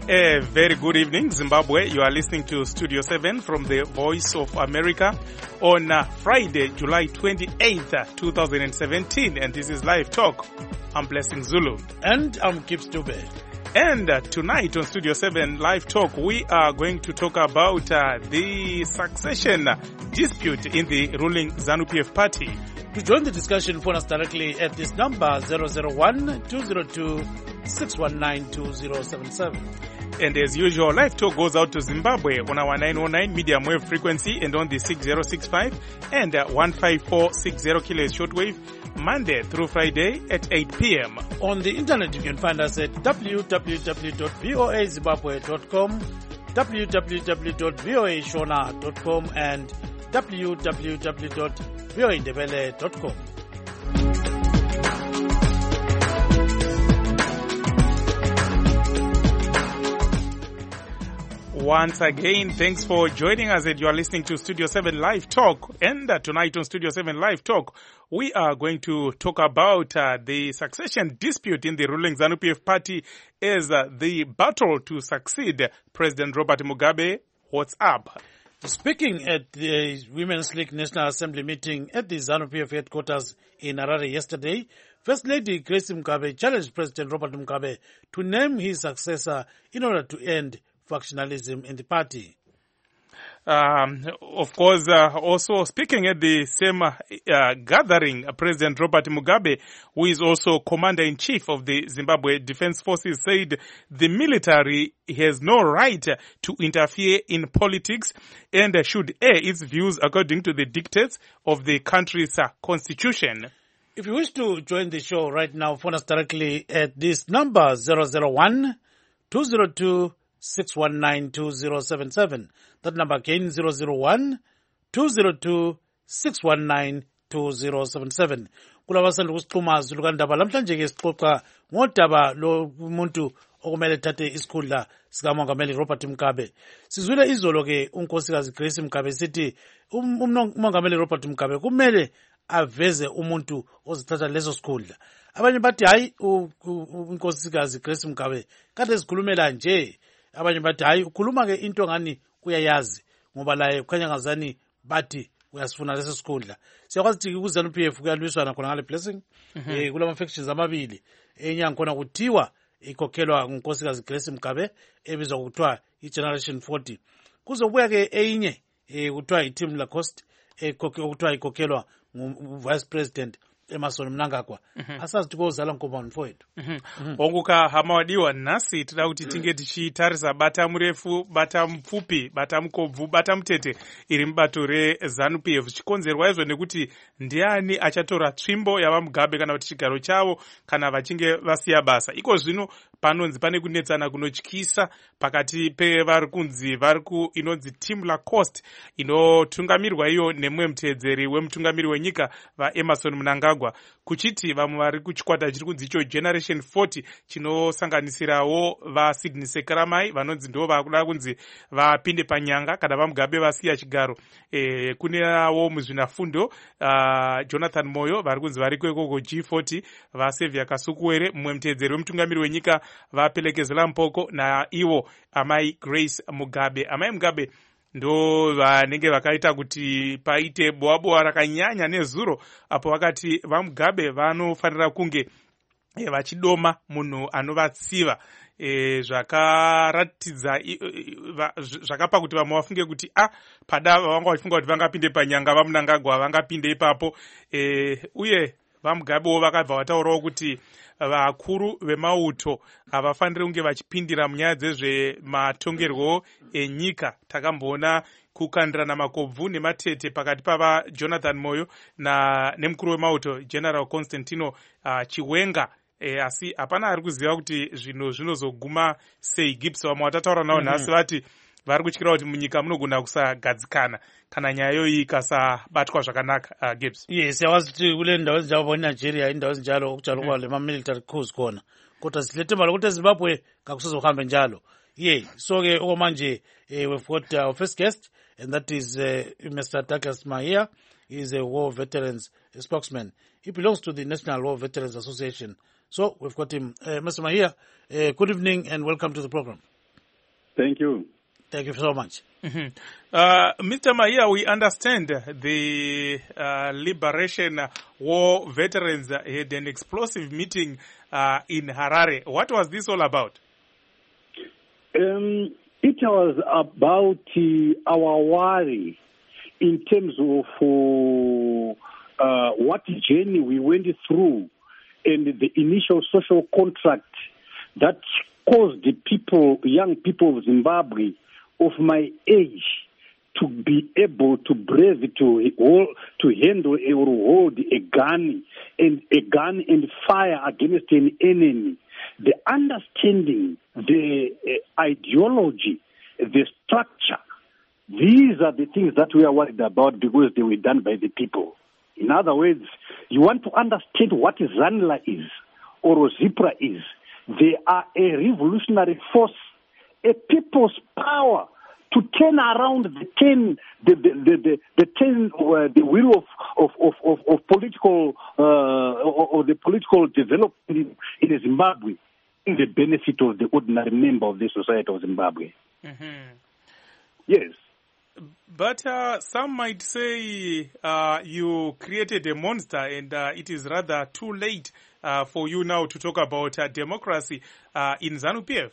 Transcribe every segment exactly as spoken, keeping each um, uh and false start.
A very good evening, Zimbabwe. You are listening to Studio seven from the Voice of America on uh, Friday, July twenty-eighth, twenty seventeen. And this is Live Talk. I'm Blessing Zulu. And I'm Gibbs Dube. And uh, tonight on Studio seven Live Talk, we are going to talk about uh, the succession dispute in the ruling ZANU-P F party. To join the discussion, phone us directly at this number zero zero one, two zero two, six one nine, two zero seven seven. And as usual, Live Talk goes out to Zimbabwe on our nine oh nine medium wave frequency and on the six zero six five and uh, one five four six zero kilohertz shortwave, Monday through Friday at eight p.m. On the internet, you can find us at w w w dot voa zimbabwe dot com, w w w dot voa shona dot com, and w w w dot voa ndebele dot com. Once again, thanks for joining us. And you are listening to Studio seven Live Talk. And uh, tonight on Studio seven Live Talk, we are going to talk about uh, the succession dispute in the ruling ZANU-P F party as uh, the battle to succeed President Robert Mugabe. What's up? Speaking at the Women's League National Assembly meeting at the ZANU-P F headquarters in Harare yesterday, First Lady Grace Mugabe challenged President Robert Mugabe to name his successor in order to end factionalism in the party. Um, of course, uh, also speaking at the same uh, uh, gathering, uh, President Robert Mugabe, who is also Commander-in-Chief of the Zimbabwe Defense Forces, said the military has no right to interfere in politics and uh, should air its views according to the dictates of the country's uh, constitution. If you wish to join the show right now, phone us directly at this number zero zero one, two zero two, six one nine, two zero seven seven. That number again, zero zero one, two zero two, six one nine, two zero seven seven. Kulabasanda kusixhuma Zulu kandaba lamhlanje ke sixoxa ngodaba lo umuntu okumele thathe isikhundla sikamongameli Robert Mugabe. Sizwile izolo ke unkosikazi Grace Mugabe sithi umongameli Robert Mugabe kumele aveze umuntu ozithatha leso sikhundla. Abanye bathi hayi unkosikazi Grace Mugabe kade sikhulumela nje. Abanye bathi hayi ukhuluma ke into ngani uyayazi ngoba laye kukhanya ngazani bathi uyasifuna leso sikhundla. Siyakwazi ukuthi ku-ZANU-P F kuyalwiswana khona ngale Blessing eh kulama factions amabili enye ngkhona kuthiwa ikhokhelwa ngunkosikazi Grace Mugabe ebizwa ukuthiwa iGeneration forty. Kuzobuya ke eyinye eh kuthiwa iTeam Lacoste ekuthiwa ikhokhelwa ngu-Vice President Emmerson Mnangagwa. Asazi ukuthi kozala nkoba mfowethu. Onguka hamawadiwa nasi tida kuti tinge tichitarisa bata murefu, bata mfupi, bata mkobvu, bata mtete iri mubato reZANU-P F. Chikonzerwa izvo nekuti ndiani achatora tsvimbo yava Mugabe kana kuti chigaro chavo kana vachinge vasiya basa. Iko zvino panonzi pane kunetsana kunotyisa pakati pevari kunzi vari ku inonzi Team Lacoste inotungamirwa iyo nemwe muteedzeri wemutungamiri wenyika vaEmmerson Mnangagwa, kuchiti vamwe vari kuchikwata chiri kunzi icho Generation forty chinosanganisirawo vaSydney Sekaramai vanonzi ndo vakuda kunzi vapinde panyanga kana vaMugabe vasiya chigaro. E, kunewo muzvinafundo uh, Jonathan Moyo vari kunzi vari kwekoko G forty, vaSevia Kasukuwere mumwe muteedzeri wemutungamiri wenyika vapelekezela mpoko na iwo amai Grace Mugabe. Amai Mugabe ndo vanenge vakaita kuti paite boaboa rakanyanya nezuro apo vakati vaMugabe vanofanira kunge e, vachidoma munhu anovatsiva. E, zvakaratidza e, zvakapa kuti vamwe vafunge kuti a pada vanga vachifunga kuti vangapinde panyanga vaMnangagwa vangapinde ipapo. E, uye vaMugabewo vakabva vataurawo kuti vakuru vemauto havafaniri kunge vachipindira munyaya dzezvematongerwo enyika. Takamboona kukandirana makobvu nematete pakati pava Jonathan Moyo na nemukuru wemauto General Constantino uh, Chiwenga. E, asi hapana ari kuziva kuti zvino zvinozoguma sei. Gibbs vamwe watataura navo nhasi mm-hmm. vati vari kutyira kuti munyika munogona kusagadzikana kana nyaya iyoyi ikasabatwa zvakanaka. uh, Gibbs. Yes, yawazi kuti kule ndawo ezinjalo eNigeria indawo ezinjalo okutshalwa kwa lema military coups khona kodwa silethe mali ukuthi eZimbabwe kakusezohambe njalo. Yeah, so ke okwamanje uh, we've got our first guest, and that is uh, Mister Douglas Mahia. He is a war veterans spokesman. He belongs to the National War Veterans Association. So we've got him. Uh, Mister Mahia, uh, good evening and welcome to the program. Thank you. Thank you so much. Mm-hmm. Uh, Mister Mahia, we understand the uh, Liberation War veterans had an explosive meeting uh, in Harare. What was this all about? Um, it was about uh, our worry in terms of uh, uh, what journey we went through and the initial social contract that caused the people, young people of Zimbabwe of my age, to be able to brave to to handle or hold a gun and a gun and fire against an enemy. The understanding, the uh, ideology, the structure, these are the things that we are worried about because they were done by the people. In other words, you want to understand what Zanla is or Zipra is. They are a revolutionary force, a people's power to turn around the ten, the the the, the, the ten, uh, the wheel of of of, of, of political uh, or, or the political development in, in Zimbabwe, in the benefit of the ordinary member of the society of Zimbabwe. Mm-hmm. Yes. But uh, some might say uh, you created a monster, and uh, it is rather too late uh, for you now to talk about uh, democracy uh, in ZANU-P F.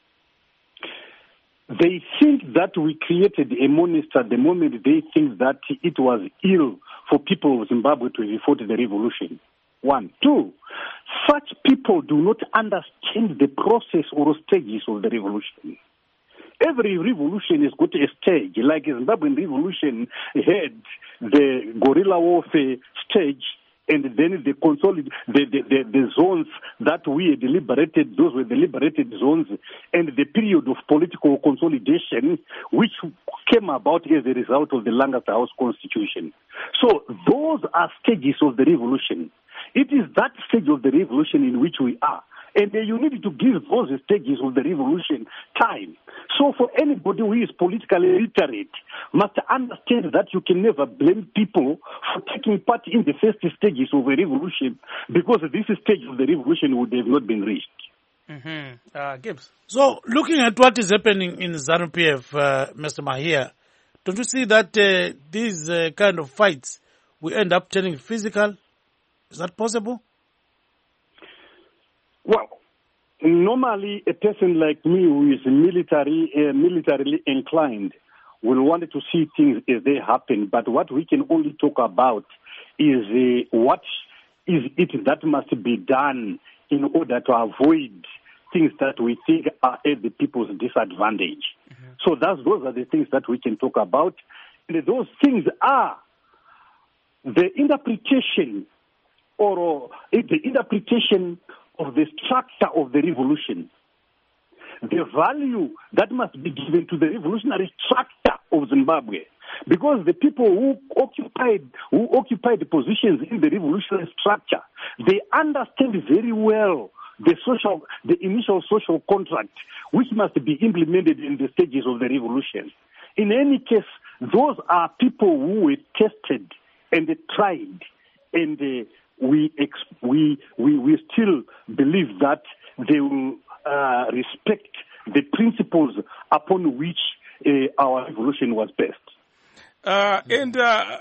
They think that we created a monster the moment they think that it was ill for people of Zimbabwe to vote the revolution. One. Two, such people do not understand the process or stages of the revolution. Every revolution has got a stage, like the Zimbabwean revolution had the guerrilla warfare stage, and then the consolid the, the, the, the zones that we had liberated, those were the liberated zones, and the period of political consolidation, which came about as a result of the Lancaster House Constitution. So those are stages of the revolution. It is that stage of the revolution in which we are. And you need to give those stages of the revolution time. So for anybody who is politically literate must understand that you can never blame people for taking part in the first stages of a revolution, because this stage of the revolution would have not been reached. Mm-hmm. Uh, Gibbs. So looking at what is happening in ZANU-P F, uh, Mister Mahia, don't you see that uh, these uh, kind of fights will end up turning physical? Is that possible? Well, normally a person like me who is military, uh, militarily inclined will want to see things as they happen. But what we can only talk about is uh, what is it that must be done in order to avoid things that we think are at the people's disadvantage. Mm-hmm. So that's, those are the things that we can talk about. And those things are the interpretation or uh, the interpretation of the structure of the revolution, the value that must be given to the revolutionary structure of Zimbabwe, because the people who occupied who occupied the positions in the revolutionary structure, they understand very well the social, the initial social contract, which must be implemented in the stages of the revolution. In any case, those are people who were tested and tried, and uh, We, ex- we we we still believe that they will uh, respect the principles upon which uh, our revolution was based. Uh, and uh,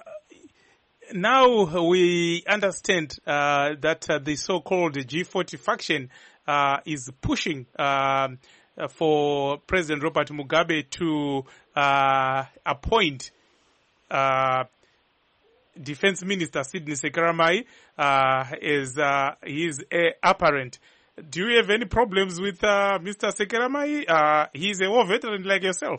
now we understand uh, that uh, the so-called G forty faction uh, is pushing uh, for President Robert Mugabe to uh, appoint uh, Defense Minister Sidney Sekaramai uh, is uh, his heir apparent. Do you have any problems with uh, Mister Sekaramai? Uh, he's a war veteran like yourself.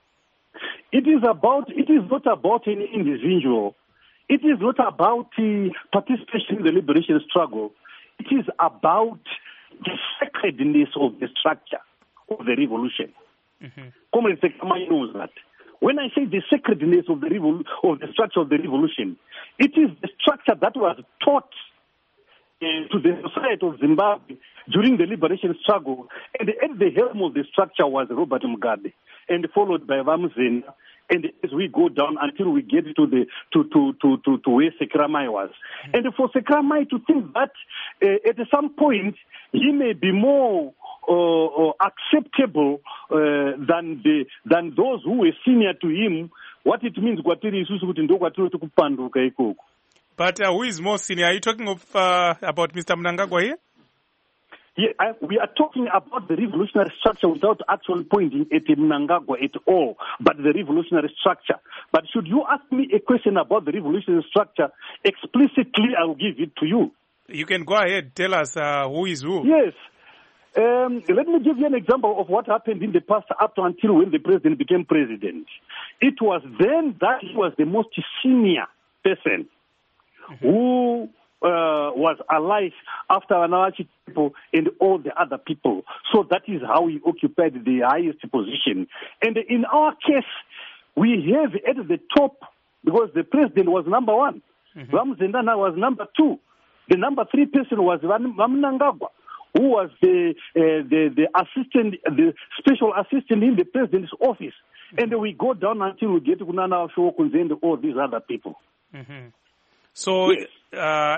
It is about. It is not about any individual. It is not about uh, participation in the liberation struggle. It is about the sacredness of the structure of the revolution. Mm-hmm. Comrade Sekaramai knows that. When I say the sacredness of the revol- of the structure of the revolution, it is the structure that was taught uh, to the society of Zimbabwe during the liberation struggle, and at the helm of the structure was Robert Mugabe, and followed by Vamuzena. And as we go down until we get to the to to to to, to where Sekaramai was, mm-hmm. and for Sekaramai to think that uh, at some point he may be more or, or acceptable uh, than the than those who were senior to him. What it means, kwatiri isusu kuti ndo kwatiri kupanduka ikoko. But uh, who is more senior? Are you talking of uh, about Mister Mnangagwa here? Yeah, I, we are talking about the revolutionary structure without actually pointing at Mnangagwa at all, but the revolutionary structure. But should you ask me a question about the revolutionary structure, explicitly I will give it to you. You can go ahead, tell us uh, who is who. Yes. Um, let me give you an example of what happened in the past up to until when the president became president. It was then that he was the most senior person mm-hmm. who uh, was alive after Anawachi people and all the other people. So that is how he occupied the highest position. And in our case, we have at the top, because the president was number one, mm-hmm. Ramzendana was number two. The number three person was Mnangagwa, who was the, uh, the the assistant, the special assistant in the president's office. Mm-hmm. And we go down until we get to Kunana Shokunze and all these other people. Mm-hmm. So, yes. uh,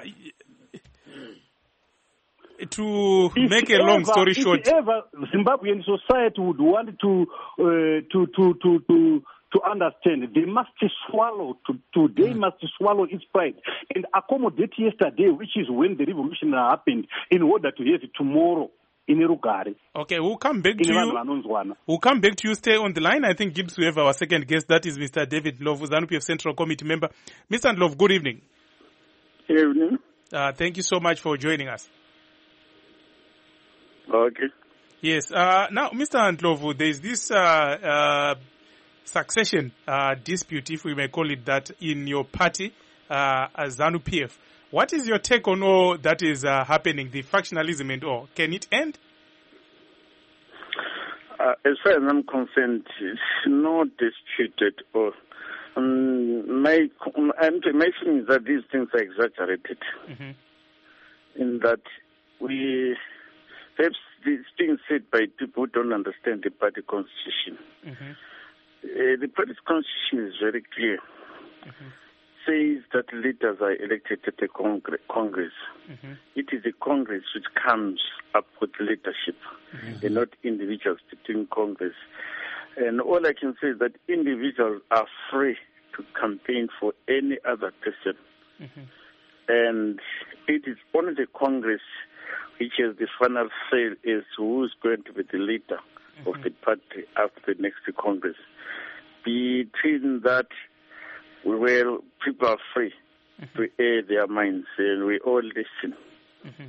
to if make a ever, long story short, if ever Zimbabwean society would want to uh, to to to to to understand, they must swallow to, today mm. must swallow its pride and accommodate yesterday, which is when the revolution happened, in order to have it tomorrow in Rugari. Okay, we'll come back to you. We'll come back to you. Stay on the line. I think Gibbs, we have our second guest. That is Mister David Ndlovu, ZANU-P F Central Committee member. Mister Ndlovu, good evening. Good evening. Uh, thank you so much for joining us. Okay. Yes. Uh, now, Mister Ndlovu, there is this uh, uh, succession uh, dispute, if we may call it that, in your party, uh, ZANU-P F. What is your take on all that is uh, happening, the factionalism and all? Can it end? Uh, as far as I'm concerned, it's not disputed. Or um, my my feeling is that these things are exaggerated. Mm-hmm. In that we perhaps it's being said by people who don't understand the party constitution. Mm-hmm. Uh, the party constitution is very clear. Mm-hmm. Says that leaders are elected at the Congress. Congress. Mm-hmm. It is the Congress which comes up with leadership, mm-hmm. and not individuals between Congress. And all I can say is that individuals are free to campaign for any other person. Mm-hmm. And it is only the Congress which has the final say as to who is going to be the leader mm-hmm. of the party after the next Congress. Between that, well, people are free mm-hmm. to air their minds, and we all listen. Mm-hmm.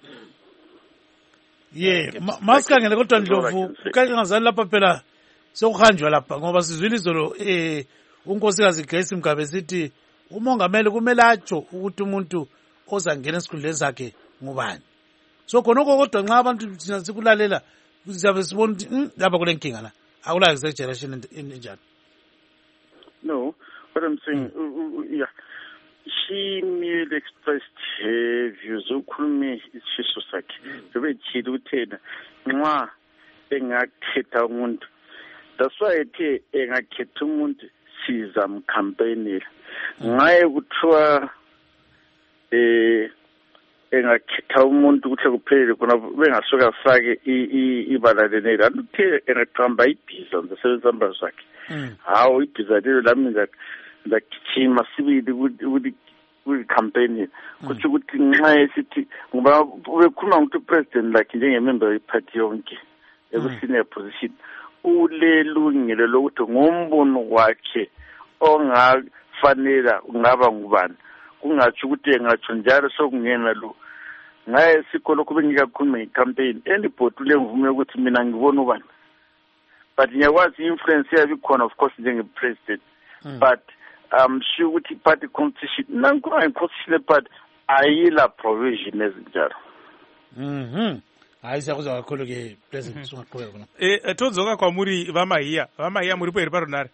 Yeah, masikangene kodwa Ndlovu kanje ngazali lapha phela sokuhanjwa lapha ngoba sizwile izolo eh unkosikazi Grace Mgabe sithi umongameli kumele atsho ukuthi umuntu ozangena esikhundleni sakhe ngubani. So khonoko kodwa nxa abantu thina sikulalela sizabe sibona ukuthi lapha kule nkinga la akula exaggeration enjani. No, what I'm saying, mm. uh, uh, yeah, she merely expressed her views. Ukhulume isifiso sakhe. Sebetshilo uthena nxa engakhetha umuntu. That's why ethe engakhetha umuntu sizamkhampanela. Ngaye kuthiwa eh engakhetha umuntu ukuthi kuphelele khona bengasuka fake ibala lenela. Uthe engaqamba ibhiza ngesebenza mbalo sakhe. Hawu ibhiza lelo lami ngakithima sibili kwi campaign kuthi ukuthi nxa esithi ngoba bekhuluma ngokuthi president like njengemember yeparty yonke ekusine position ulelungelo lokuthi ngombono wakhe ongafanela ungaba ngubani kungathi ukuthi engatsho njalo sokungena lo ngaye sikolo kube ngikakhuluma ngecampaign anybody lemvume ukuthi mina ngibona ubani but ngiyakwazi influence yabi khona of course njenge-president mm. but um sure ukuthi party constitution nankuba constitution but ayila provision ezinjalo. Mhm. Hayi siyakuza kakhulu ke president sungaqhubeka khona. Eh todzoka kwamuri vamahiya vamahiya muri peri paronare.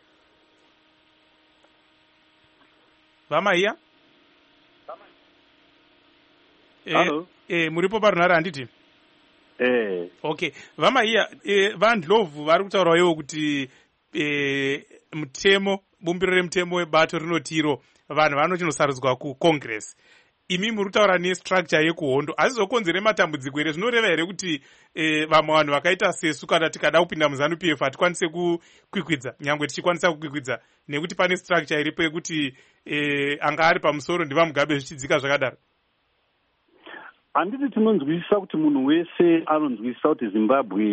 Vamahiya? Eh eh muri paronare anditi? Eh. Okay. Vamahiya eh vaNdlovu vari kutaura iwo kuti eh mutemo bumbiro remutemo webato rinotiro vanhu vanochinosarudzwa kucongress. imi muri kutaura nestructure yekuhondo hazizokonzere matambudziko here. Zvinoreva here kuti eh, vamwe vanhu vakaita sesu kana tikada kupinda muzanu p f hatikwanise kukwikwidza nyangwe tichikwanisa kukwikwidza nekuti pane structure iripo yekuti eh, anga ari pamusoro ndivamugabe zvichidzika zvakadaro? Handiti tinonzwisisa kuti munhu wese anonzwisisa kuti Zimbabwe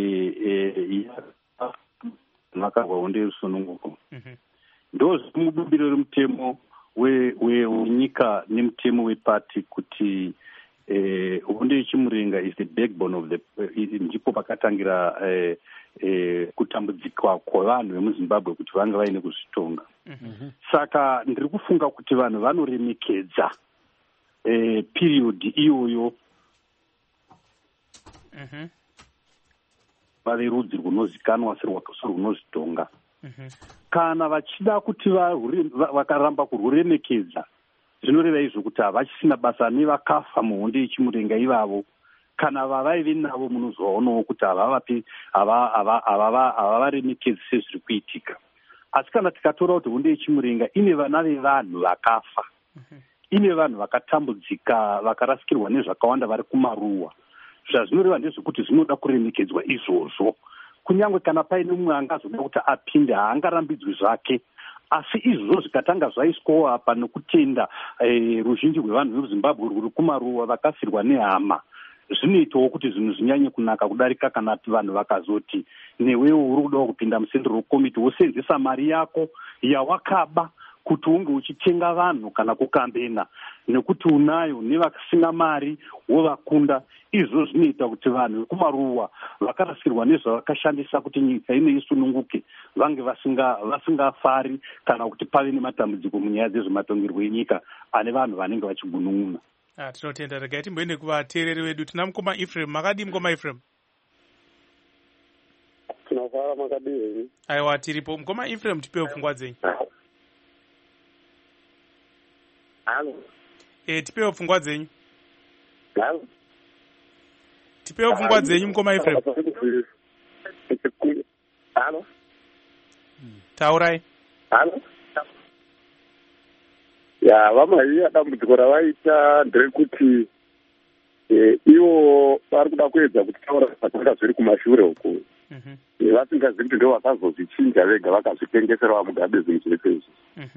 yakarwa hondo yerusununguko. Ndo zvimubumbiro remutemo wenyika nemutemo wepati kuti hondo yechimurenga is the backbone of the ndipo pakatangira kutambudzika kwavanhu vemuzimbabwe kuti vange vaine kuzvitonga. Saka ndiri kufunga kuti vanhu vanoremekedza period iyoyo vave rudzi runozikanwa serunozvitonga. Kana vachida kuti vakaramba kurwuremekedza zvinoreva izvo kuti havachisina basa nevakafa muhondo yechimurenga ivavo. Kana vavaive navo munozwaonawo kuti havavaremekedzi sezviri kuitika. Asi kana tikatora kuti hondo yechimurenga ine vana vevanhu vakafa, ine vanhu vakatambudzika vakarasikirwa nezvakawanda vari kumaruwa, zvazvinoreva ndezvekuti zvinoda kuremekedzwa izvozvo. Kunyange kana paine mumwe angazoda kuti apinde haangarambidzwi zvake, asi izvozvo zvikatanga zvaiswawo apa nekutenda ruzhinji rwevanhu vemuzimbabwe rwuri kumaruwa vakafirwa nehama, zvinoitawo kuti zvinhu zvinyanye kunaka kudarika kana vanhu vakazoti newewo uri kudawo kupinda musendero komiti wosenzesa mari yako yawakaba kuti unge uchitenga vanhu kana kukambena nekuti unayo nevasina mari wovakunda. Izvo zvinoita kuti vanhu vekumaruwa vakarasikirwa nezvavakashandisa kuti nyika ine isununguke vange vasingafari kana kuti pave nematambudziko munyaya dzezvematongerwo enyika ane vanhu vanenge vachigunun'una. Tinotenda. Regai timboende kuvateereri vedu. Tina mukoma Ephraim. Makadii mukoma Ephraim? Tinofara makadii. Aiwa, tiripo. Mukoma Ephraim, tipewo pfungwa dzenyu. Halo. Eh, tipewo pfungwa dzenyu. Halo. Tipewo pfungwa dzenyu mukoma Ephraim. Halo. Taurai. Halo. Ya, vamaiya dambudziko ravaita nderekuti ivo vari kuda kuedza kuti taura zvakanga zviri kumashure uku. Vasingazivi kuti ndo vakazozvichinja vega vakazvitengesera vamugabe zvinhu zviri pezvi.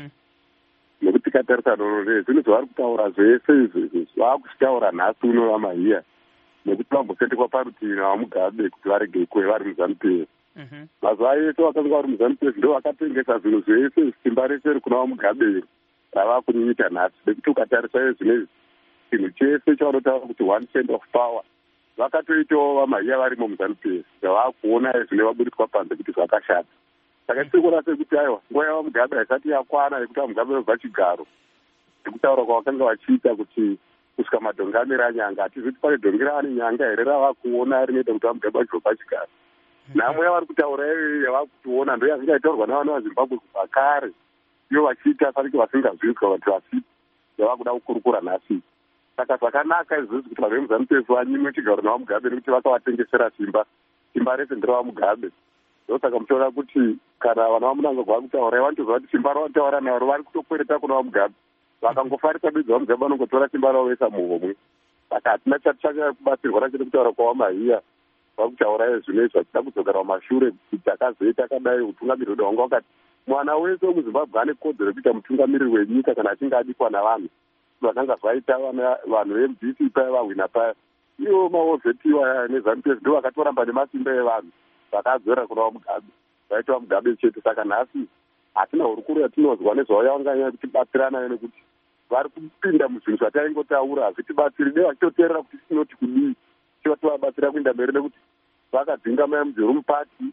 Nekuti tikatarisa norore zvinhu zvavari kutaura zvese izvi vakuchitaura nhasi uno vamaiya nekuti vambosendekwa parutivi navamugabe kuti varege kuve vari muZANU-P F. Mazuva ese vakanga vari muZANU-P F ndo vakatengesa zvinhu zvese simba rese iri kuna vamugabe rava kunyita nhasi. Nekuti ukatarisa zvinezvi chinhu chese chavanotaura kuti one cent of power vakatoitawo vamaiya varimo muZANU-P F zvavakuona zvine vabudiswa panze kuti zvakashata. Saka tirikuona sekuti aiwa nguva yavamugabe haisati yakwana yekuti vamugabe vabva chigaro nekutaura kwavakanga vachiita kuti kusvika madhongamira anyanga hatizivi kuti pane dhongera ane nyanga here rava kuona rinoita kuti vamugabe vachibva chigaro. Nhamo yavari kutaura iyoyo yava kutiona ndo yakanga itaurwa navana vazimbabwe kubva kare iyo vachiita sariki vasingazvizwa vati vasipi yava kuda kukurukura nhasi. Saka zvakanaka izvozvi kuti vanhu vemuZANU-P F vanyimwe chigaro navamugabe nekuti vakavatengesera simba simba rese nderavamugabe. Ndosaka muchiona kuti kana vana vamunangagwa vari kutaura vanotozva kuti simba ravataura naro vari kutokwereta kuna vamugabe vakangofarisa bedzi vamugabe vanongotora simba ravo vesa muhomwe. Saka hatina chatichanga kubatsirwa nacho nekutaura kwavamaiya vari kutaura zvinoizvi vachida kudzokera pamashure kuti takazoita akadai utungamiriri wedu wanga wakati mwana wese wemuzimbabwe ane kodzero yekuita mutungamiriri wenyika kana achinge adikwa navanhu. Vakanga zvaita vanhu veM D C paya vahwina paya ivo maovhetiwa neZANU-P F ndo vakatoramba nemasimba evanhu vakadzora kuna vamugabe vaita vamugabe chete. Saka nhasi hatina hurukuru yatinozwa nezvauya vanganyanya kutibatsira nayo nekuti vari kupinda muzvinhu zvataingotaura hazvitibatsiri de vachitoteerera kuti tinoti kudii tivativabatsira kuenda mberi nekuti vakadzinga mayamudzeru mupati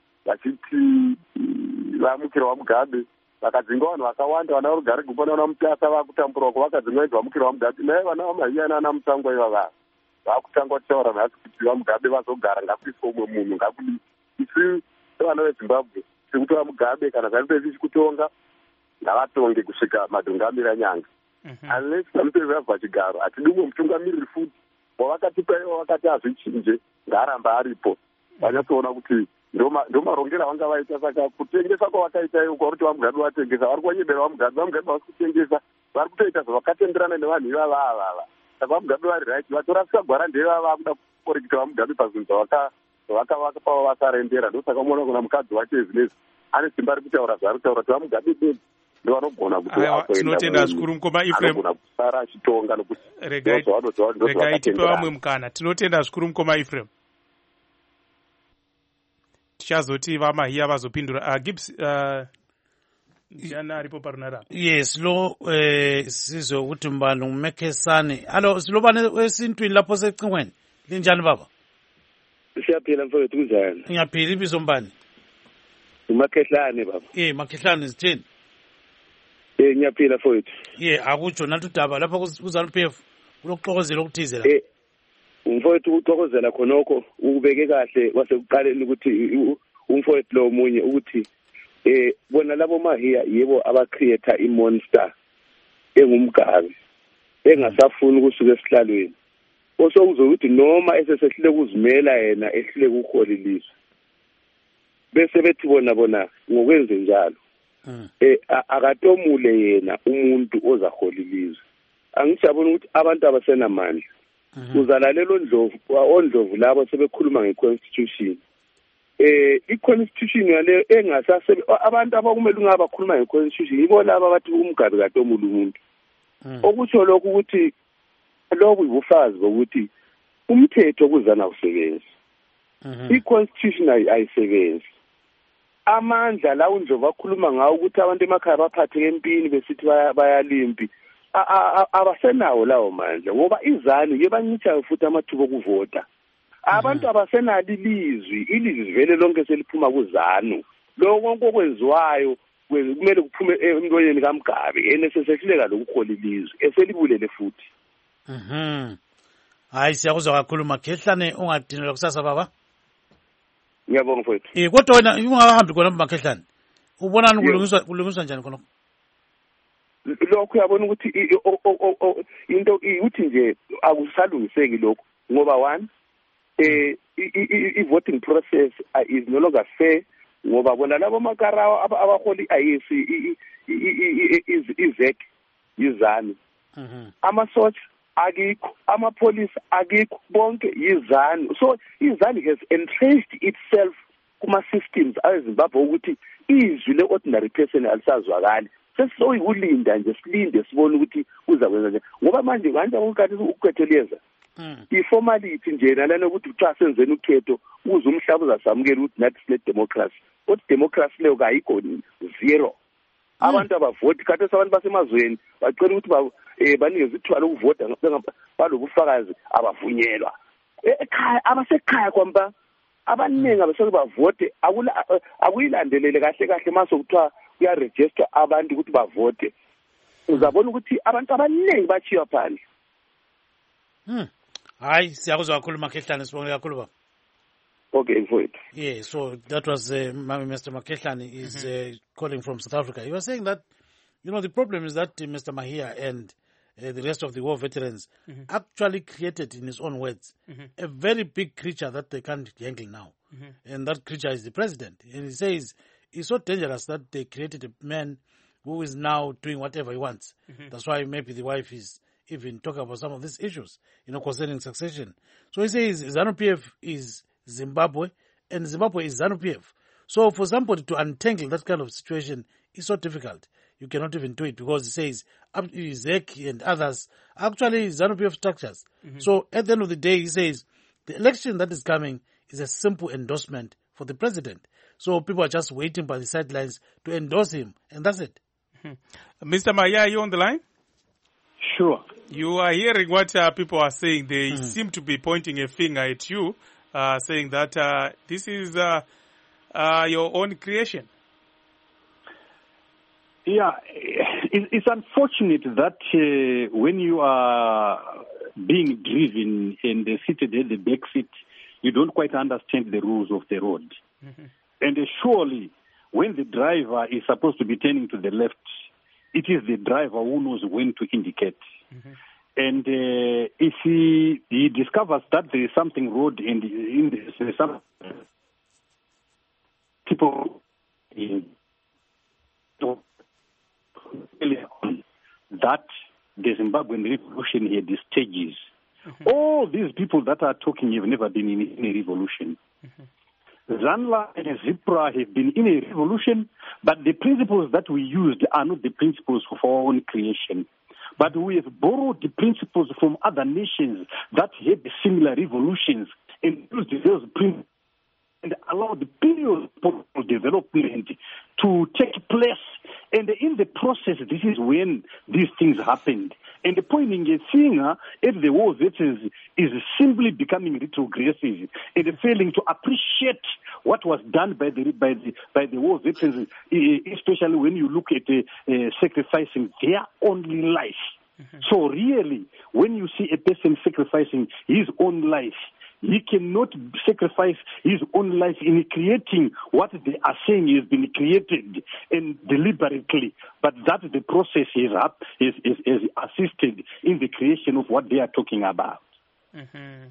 vachiti vamukira vamugabe vakadzinga vanhu vakawanda vana varugare gupa navana mutasa vakutambura uko vakadzinga idzi vamukira vamugabe naye vana vamaiya nana mutsangwa ivava vakutanga kutaura nhasi kuti vamugabe vazogara ngakuiswa umwe munhu ngakudii. Isi sevana vezimbabwe sekuti vamugabe kana ZANU-P F ichikutonga ngavatonge kusvika madhongamira nyanga. Unless ZANU-P F yabva chigaro hatidi umwe mutungamiriri futi wavakatipa ivo vakati hazvichinje ngaaramba aripo vanyatsoona kuti ndomarongera vanga vaita. Saka kutengesa kwavakaita iyo kwakuti vamugabe vatengesa vari kunyebera vamugabe vamugabe vasi kutengesa vari kutoita zvavakatenderana nevanhu ivava avava. Saka vamugabe vari right vatorasika gwara ndevava vakuda kukorekita vamugabe pazvinhu zvavakavaka pavo vasarendera. Ndosaka unoona kuna mukadzi wacho zvinezvi ane simba rekutaura zvaari kutaura kuti vamugabe bedzi ndovanogona kutinotenda zvikuru mukoma Ephraim kusara achitonga nokuti regai tipe vamwe mukana. Tinotenda zvikuru mukoma Ephraim. Tichazoti vamahiya vazopindura. uh, Gibbs uh, jana aripo parunara. Yes, lo eh sizwe ukuthi mbani ngumekesane. Allo silobane esintwini lapho secingweni. Linjani baba? Siyaphila mfowethu kunjani? Ngiyaphila ibizo mbani? Umakhehlane baba. Eh makhehlane sithini? Eh ngiyaphila mfowethu. Yeah, akutsho nathi udaba lapha kuZanu P F ulokuxokozela okuthizela. Eh umfowethu uxokozela khonokho ukubeke kahle wasekuqaleni ukuthi umfowethu lo munye ukuthi eh bona labo mahiya yebo abacreate imonster engumgabi engasafuni ukusuka esihlalweni. Osokuzokuthi noma esesehlile kuzimela yena ehlile ukuholilisa. Bese bethi bona bona ngokwenze njalo. Eh akatomule yena umuntu ozaholilisa. Angijabona ukuthi abantu abasenamandla uzalalelo ndlovu ondlovu labo sebekhuluma ngeconstitution. Eh iconstitution yale engasase abantu abakumele ungaba khuluma ngeconstitution yibo laba bathi umgabe katomula umuntu. Okutsho lokho ukuthi lokhu ubufakazi bokuthi umthetho kuzana usebenza. I-constitution ayisebenzi. Amandla la undlovu akhuluma ngawo ukuthi abantu emakhaya baphathe empini besithi bayalimpi abasenawo lawo mandla ngoba izanu yebancithayo futhi amathuba okuvota. Abantu abasenalo ilizwi ilizwi vele lonke seliphuma kuzanu. Lokho konke okwenziwayo kumele kuphume emntwaneni kaMgabe enesesehluleka lokuhola ilizwi eselibulele futhi. Mhm. Hayi siyakuzwa kakhulu Makhehlane ungadinela kusasa baba. Ngiyabonga mfowethu. Eh kodwa wena ungahambi khona Makhehlane. Ubonani kulungiswa kulungiswa njani khona? Lokho uyabona ukuthi into ukuthi nje akusalungiseki lokho ngoba one eh i-voting process is no longer fair ngoba bona labo makarawa abaholi ayisi izek yizani amasotsha akikho amapolice akikho bonke yizani. So izani has entrenched itself kuma systems azimbabwe ukuthi izwi le ordinary person alisazwakali. Sesizoyikulinda nje silinde sibone ukuthi uzakwenza nje ngoba manje manje ukukhathi ukukhetheleza i-formality nje nalana ukuthi kuthiwa senzeni ukhetho uze umhlaba uzasamukela ukuthi nathi sine democracy. Kodwa democracy leyo kayikho zero. Abantu abavoti khathi abantu basemazweni bacela ukuthi ba banikeze ithuba lokuvota balobufakazi abavunyelwa. Ekhaya abasekhaya kwamba abaningi abaseke bavote akuyilandelele kahle kahle mase kuthiwa kuyaregister abantu ukuthi bavote. Uzabona ukuthi abantu abaningi bachiya phandle. Hmm. Hayi siyakuzwa kakhulu Makhehlane sibonge kakhulu baba. Okay mfowethu. Yeah, so that was uh, Mister Makhehlane is mm-hmm. uh, calling from South Africa. He was saying that you know the problem is that uh, Mister Mahia and uh, the rest of the war veterans mm-hmm. actually created in his own words mm-hmm. a very big creature that they can't handle now. Mm-hmm. And that creature is the president. And he says it's so dangerous that they created a man who is now doing whatever he wants. Mm-hmm. That's why maybe the wife is even talking about some of these issues, you know, concerning succession. So he says ZANU P F is Zimbabwe and Zimbabwe is ZANU P F. So for somebody to untangle that kind of situation is so difficult. You cannot even do it because he says Zek and others actually ZANU P F structures. Mm-hmm. So at the end of the day, he says the election that is coming is a simple endorsement for the president. So people are just waiting by the sidelines to endorse him, and that's it. Mm-hmm. Mister Maya, are you on the line? Sure. You are hearing what uh, people are saying. They mm-hmm. seem to be pointing a finger at you, uh, saying that uh, this is uh, uh, your own creation. Yeah, it's unfortunate that uh, when you are being driven and seated at the back seat, you don't quite understand the rules of the road. Mm-hmm. And uh, surely, when the driver is supposed to be turning to the left, it is the driver who knows when to indicate. Mm-hmm. And uh, if he, he discovers that there is something wrong in the, in the, some, the Zimbabwean revolution had the stages. Mm-hmm. All these people that are talking have never been in, in a revolution. Mm-hmm. Zanla and Zipra have been in a revolution, but the principles that we used are not the principles of our own creation. But we have borrowed the principles from other nations that had similar revolutions and used those principles and allow the period of development to take place. And in the process, this is when these things happened. And the point in seeing her at the war veterans is simply becoming retrogressive and failing to appreciate what was done by the by the by the war veterans, especially when you look at uh, uh, sacrificing their only life. Mm-hmm. So really, when you see a person sacrificing his own life, he cannot sacrifice his own life in creating what they are saying has been created and deliberately, but that the process is up is, is, is assisted in the creation of what they are talking about. Mm-hmm.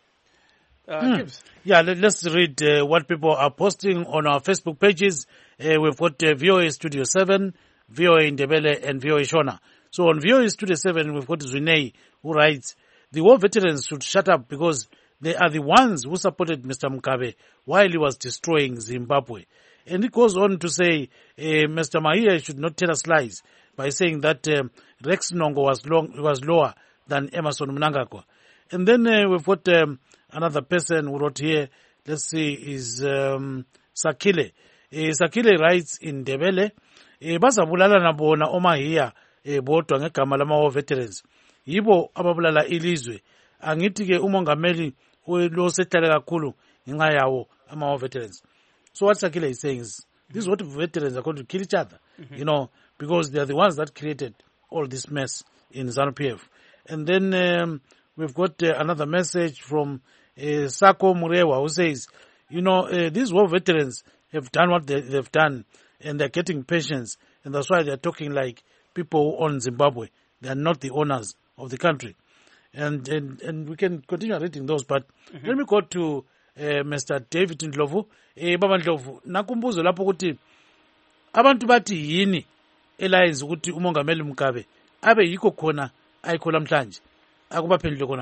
Uh, mm. Yeah, let, let's read uh, what people are posting on our Facebook pages. Uh, we've got uh, V O A Studio seven, V O A Ndebele, and V O A Shona. So on V O A Studio seven, we've got Renee, who writes, the war veterans should shut up because they are the ones who supported Mister Mugabe while he was destroying Zimbabwe. And it goes on to say, uh, Mister Mahia should not tell us lies by saying that um, Rex Nongo was, long, was lower than Emerson Mnangagwa. And then uh, we've got um, another person who wrote here, let's see, is um, Sakile. Uh, Sakile writes in Ndebele, bazabulala nabona omahia bodwa ngegama lama veterans. Yibo ababulala ilizwe. Angithi ke umongameli lo sehlale kakhulu ngenxa yawo ama veterans. So what Sakile is saying is, this is what veterans are going to kill each other, mm-hmm. you know, because they are the ones that created all this mess in ZANU P F. And then um, we've got uh, another message from uh, Sako Murewa, who says, you know, uh, these war veterans have done what they, they've done, and they're getting pensions, and that's why they're talking like people who own Zimbabwe. They are not the owners of the country. And and, and we can continue reading those, but mm-hmm. let me go to uh, Mister David Ndlovu. Eh, Baba Ndlovu, nakumbuzo lapho ukuthi abantu bathi yini elayenza ukuthi umongameli Mugabe abe yikho khona ayikho namhlanje akubaphendule khona.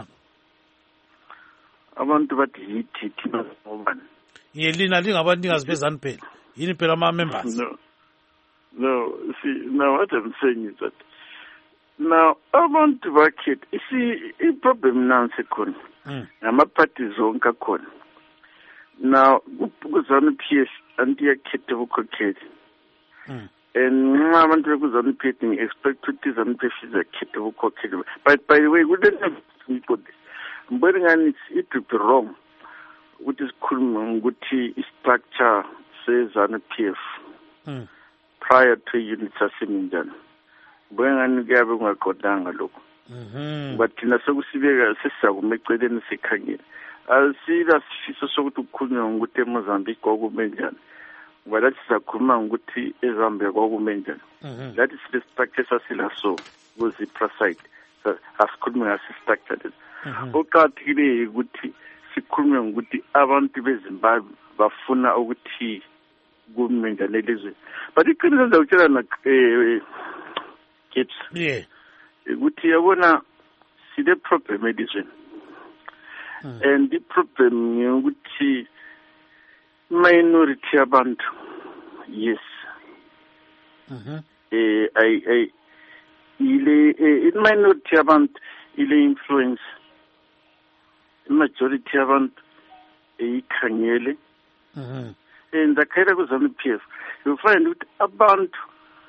Abantu bathi yithi thina ngobani? Yelina lingabantu ngazibezani phela. Yini phela ama members? No. No, see, now what I'm saying is that now abantu bakhet, see, the problem now sekhona. Nama parties zonke akhona. Now kuzana P S anti-yakhethe ukukhetha. And abantu bekuzana P S expect ukuthi zana P S izakhethe ukukhetha. But by the way, we don't have to put this. Mbona ngani it would be wrong. Which is khuluma ukuthi structure says zana P F. Prior to unit saseminjani. Mbona ngani kuyabe kungakodanga lokho. Mhm. But thina sokusibeka sesizakume eceleni sikhangela. Asila sifiso sokuthi ukukhulunywa ngokuthi eMozambique kwakume njani. Ngoba lathi sizakhuluma ngokuthi eZambia kwakume njani. That is the structure sasila so was the precise. Asikhulume ngasi structure. Oqathile ukuthi sikhulume ngokuthi abantu beZimbabwe bafuna ukuthi kume njani elizwe. But iqiniso ngizakutshela na eh kids. Yeah. Ukuthi yabona sile problem elizweni. Mm. And the problem ukuthi minority abantu, yes. Mhm. Eh I I ile in minority abantu ile influence. Majority abantu eyikhangele. Mhm. And the kind of ZANU P F, you find ukuthi abantu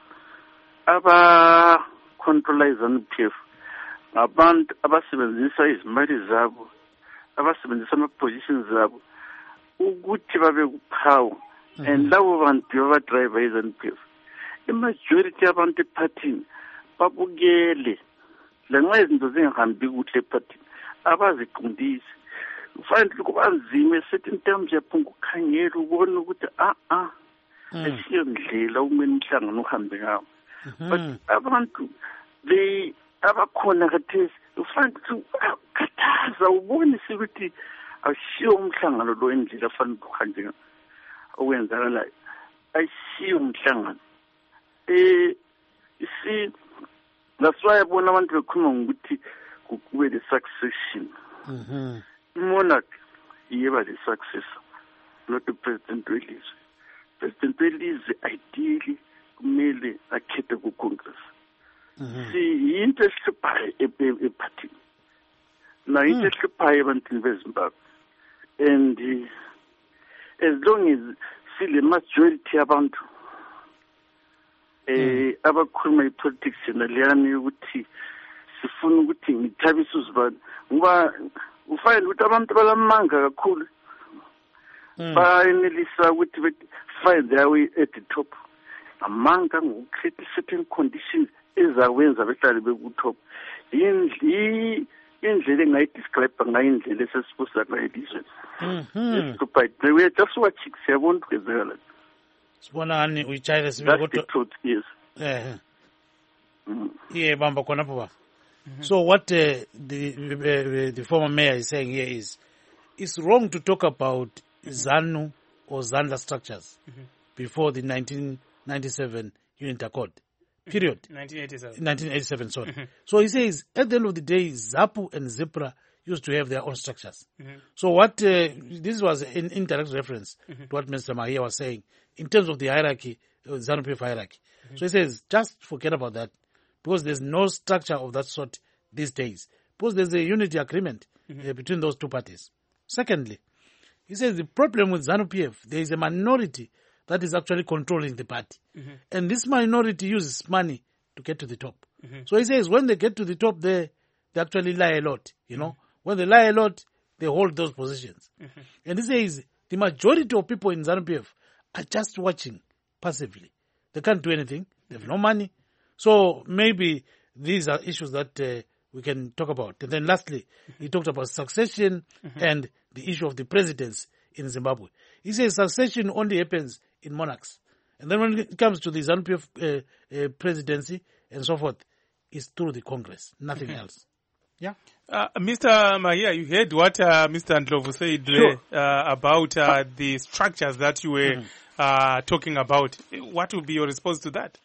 aba control ZANU P F abantu abasebenzisa izimali zabo abasebenzisa ama-positions zabo ukuthi babe kuphawu and labo bantu abadriver izANU P F imajority yabantu ephathini babukele lanxa izinto zingahambi kuhle ephathini abaziqondisi ufanele kuba nzima certain terms yaphunga ukukhangela ubona ukuthi ah ah asiyo ndlela umeni umhlangano uhambe ngawo but abantu le abakhona kathesi ufanele ukukhathaza ubone ukuthi asiyo umhlangano lo endlela afanele ukuhanje okwenzakalayo asiyo umhlangano eh isi That's why I bona abantu bekhuluma ngokuthi kube the succession. Mhm. Monarch yeba the successor, not the president welizwe. President welizwe ideally kumele akhethe ku Congress. Si into esihluphayo eparty. Na into esihluphayo ebantwini beZimbabwe. And uh, as long as see the majority abantu eh abakhuluma ipolitics naliyani ukuthi sifuna ukuthi ngithabise uzibani ngoba ufayile ukuthi abantu balamanga kakhulu bayenelisa ukuthi find their way at the top amanga ngokukhetha certain conditions ezawenza behlale bekutop indli indlela engayidescribe ngayindlela esesibusa ngayilizwe mhm we are just watching siyabona kwezela sibonani uyitshayile sibe kodwa yes eh yeah bamba khona pha. So what uh, the uh, the former mayor is saying here is it's wrong to talk about ZANU or ZANLA structures mm-hmm. before the nineteen ninety-seven Unit Accord. Period. nineteen eighty-seven. nineteen eighty-seven, sorry. Mm-hmm. So he says, at the end of the day, ZAPU and ZIPRA used to have their own structures. Mm-hmm. So what, uh, this was an indirect reference mm-hmm. to what Mister Mahia was saying in terms of the hierarchy, uh, ZANU-P F hierarchy. Mm-hmm. So he says, just forget about that because there's no structure of that sort these days because there's a unity agreement mm-hmm. uh, between those two parties. Secondly, he says the problem with ZANU-P F, there is a minority that is actually controlling the party. Mm-hmm. And this minority uses money to get to the top. Mm-hmm. So he says when they get to the top, they, they actually lie a lot, you know. Mm-hmm. When they lie a lot, they hold those positions. Mm-hmm. And he says the majority of people in ZANU-P F are just watching passively. They can't do anything. They have no money. So maybe these are issues that uh, we can talk about. And then lastly, mm-hmm. he talked about succession mm-hmm. and the issue of the presidents in Zimbabwe. He says succession only happens in monarchs. And then when it comes to the ZANU-P F uh, uh, presidency and so forth, it's through the Congress, nothing mm-hmm. else. Yeah. Uh, Mister Mahia, you heard what uh, Mister Ndlovu said sure. uh, about uh, the structures that you were mm-hmm. uh, talking about. What would be your response to that?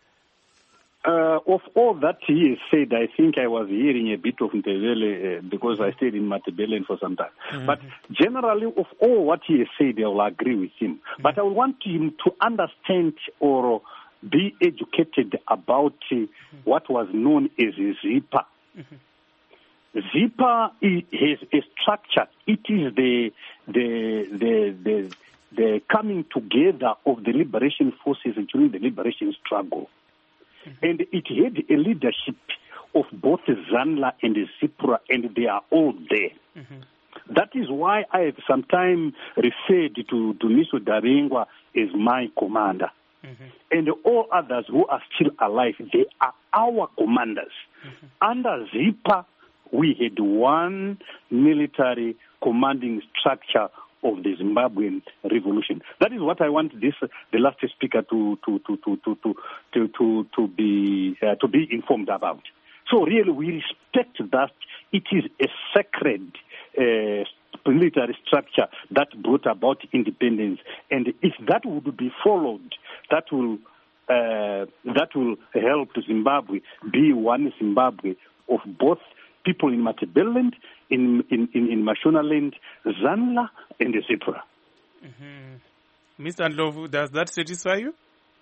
Uh, of all that he has said, I think I was hearing a bit of Ndebele uh, because I stayed in Matabeleland for some time. Mm-hmm. But generally, of all what he has said, I will agree with him. Mm-hmm. But I would want him to understand or be educated about uh, mm-hmm. what was known as ZIPA. Mm-hmm. ZIPA has a structure. It is the the the the, the coming together of the liberation forces during the liberation struggle. Mm-hmm. And it had a leadership of both ZANLA and ZIPRA, and they are all there. Mm-hmm. That is why I have sometimes referred to Dumiso Darengwa as my commander. Mm-hmm. And all others who are still alive, they are our commanders. Mm-hmm. Under ZIPA, we had one military commanding structure of the Zimbabwean revolution. That is what I want this the last speaker to to to to to to to, to, to be uh, to be informed about. So really, we respect that it is a sacred uh, military structure that brought about independence, and if that would be followed, that will uh, that will help Zimbabwe be one Zimbabwe of both people in Matabeleland, in in in, in Mashonaland, ZANLA, and ZIPRA. Mm-hmm. Mister Ndlovu, does that satisfy you?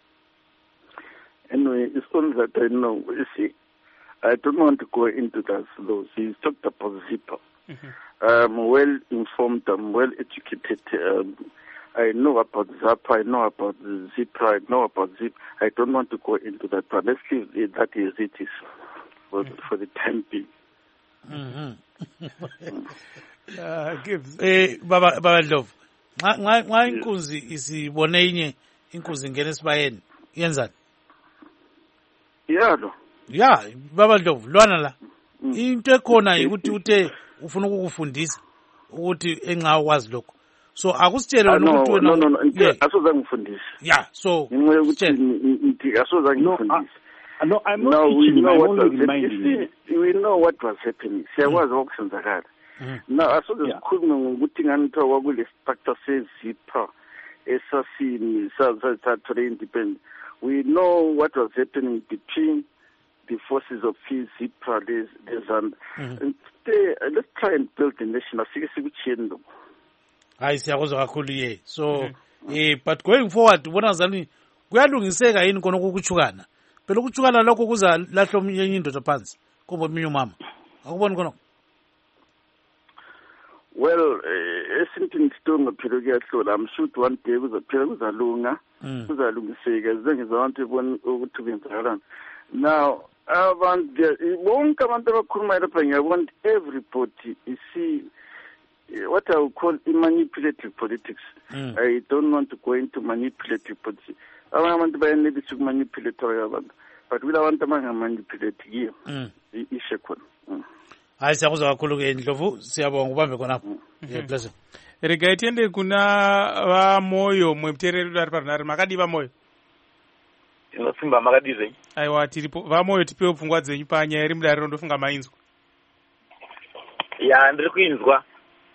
Anyway, it's only that I know. You see, I don't want to go into those laws. He's talked about ZIPA. Mm-hmm. I'm well informed. I'm well educated. Um, I know about ZAPA. I know about ZIPRA. I know about ZIP. I don't want to go into that, but let's leave it that as it is for, mm-hmm. for the time being. Mm-hmm. uh, gives eh baba baba Ndlovu nxa nxa inkunzi isibone inye inkunzi ngene esibayeni yenzani yalo ya baba Ndlovu lwana la into ekhona ukuthi uthe ufuna ukukufundisa ukuthi enxa ukwazi lokho so akusitshele wena ukuthi wena no no no asoza ngifundisa ya so ngicela ukuthi asoza ngifundisa. No, I'm not no, teaching we know I'm what only was reminding you. We know what was happening. Siyakwazi okusenzakala. Now, asoze sikhuluma ngokuthi nganithiwa kwakule structure seZIPA esasini sathola independence. We know what was happening between the forces of peace, ZIPRA, there's, there's um, mm-hmm. and stay, uh, let's try and build the nation. Afike sikuchiyeni. Hayi siyakuzwa kakhulu ye. So mm-hmm. eh but going forward ubona zani kuyalungiseka yini kona ukuchukana. Phela ukuchukana lokho kuza lahlo omunye indoda phansi. Kuba omunye umama. Akuboni kona? Well, esintini sitonga phela kuyahlola. I'm sure one day kuzaphela kuzalunga. Kuzalungiseka zengiza abantu bona ukuthi kwenzakalani. Now, abantu bonke abantu abakhuluma lapha ngiyabona everybody you see what I would call manipulative politics. Mm. I don't want to go into manipulative politics. Abantu bayanelisa ukumanipulate abantu. But wila abantu abangamanipulate kiyo. Ishe khona. Hayi siyakuzwa kakhulu ke Ndlovu siyabonga ubambe khonapho. Yeah, blessing. Rega itiende kuna va moyo mwemutereri ari parunhare makadiva moyo. Inosimba makadize. Aiwa tiripo va moyo tipewo pfungwa dzenyu panyaya iri mudariro ndofunga mainzwa. Ya ndiri kuinzwa.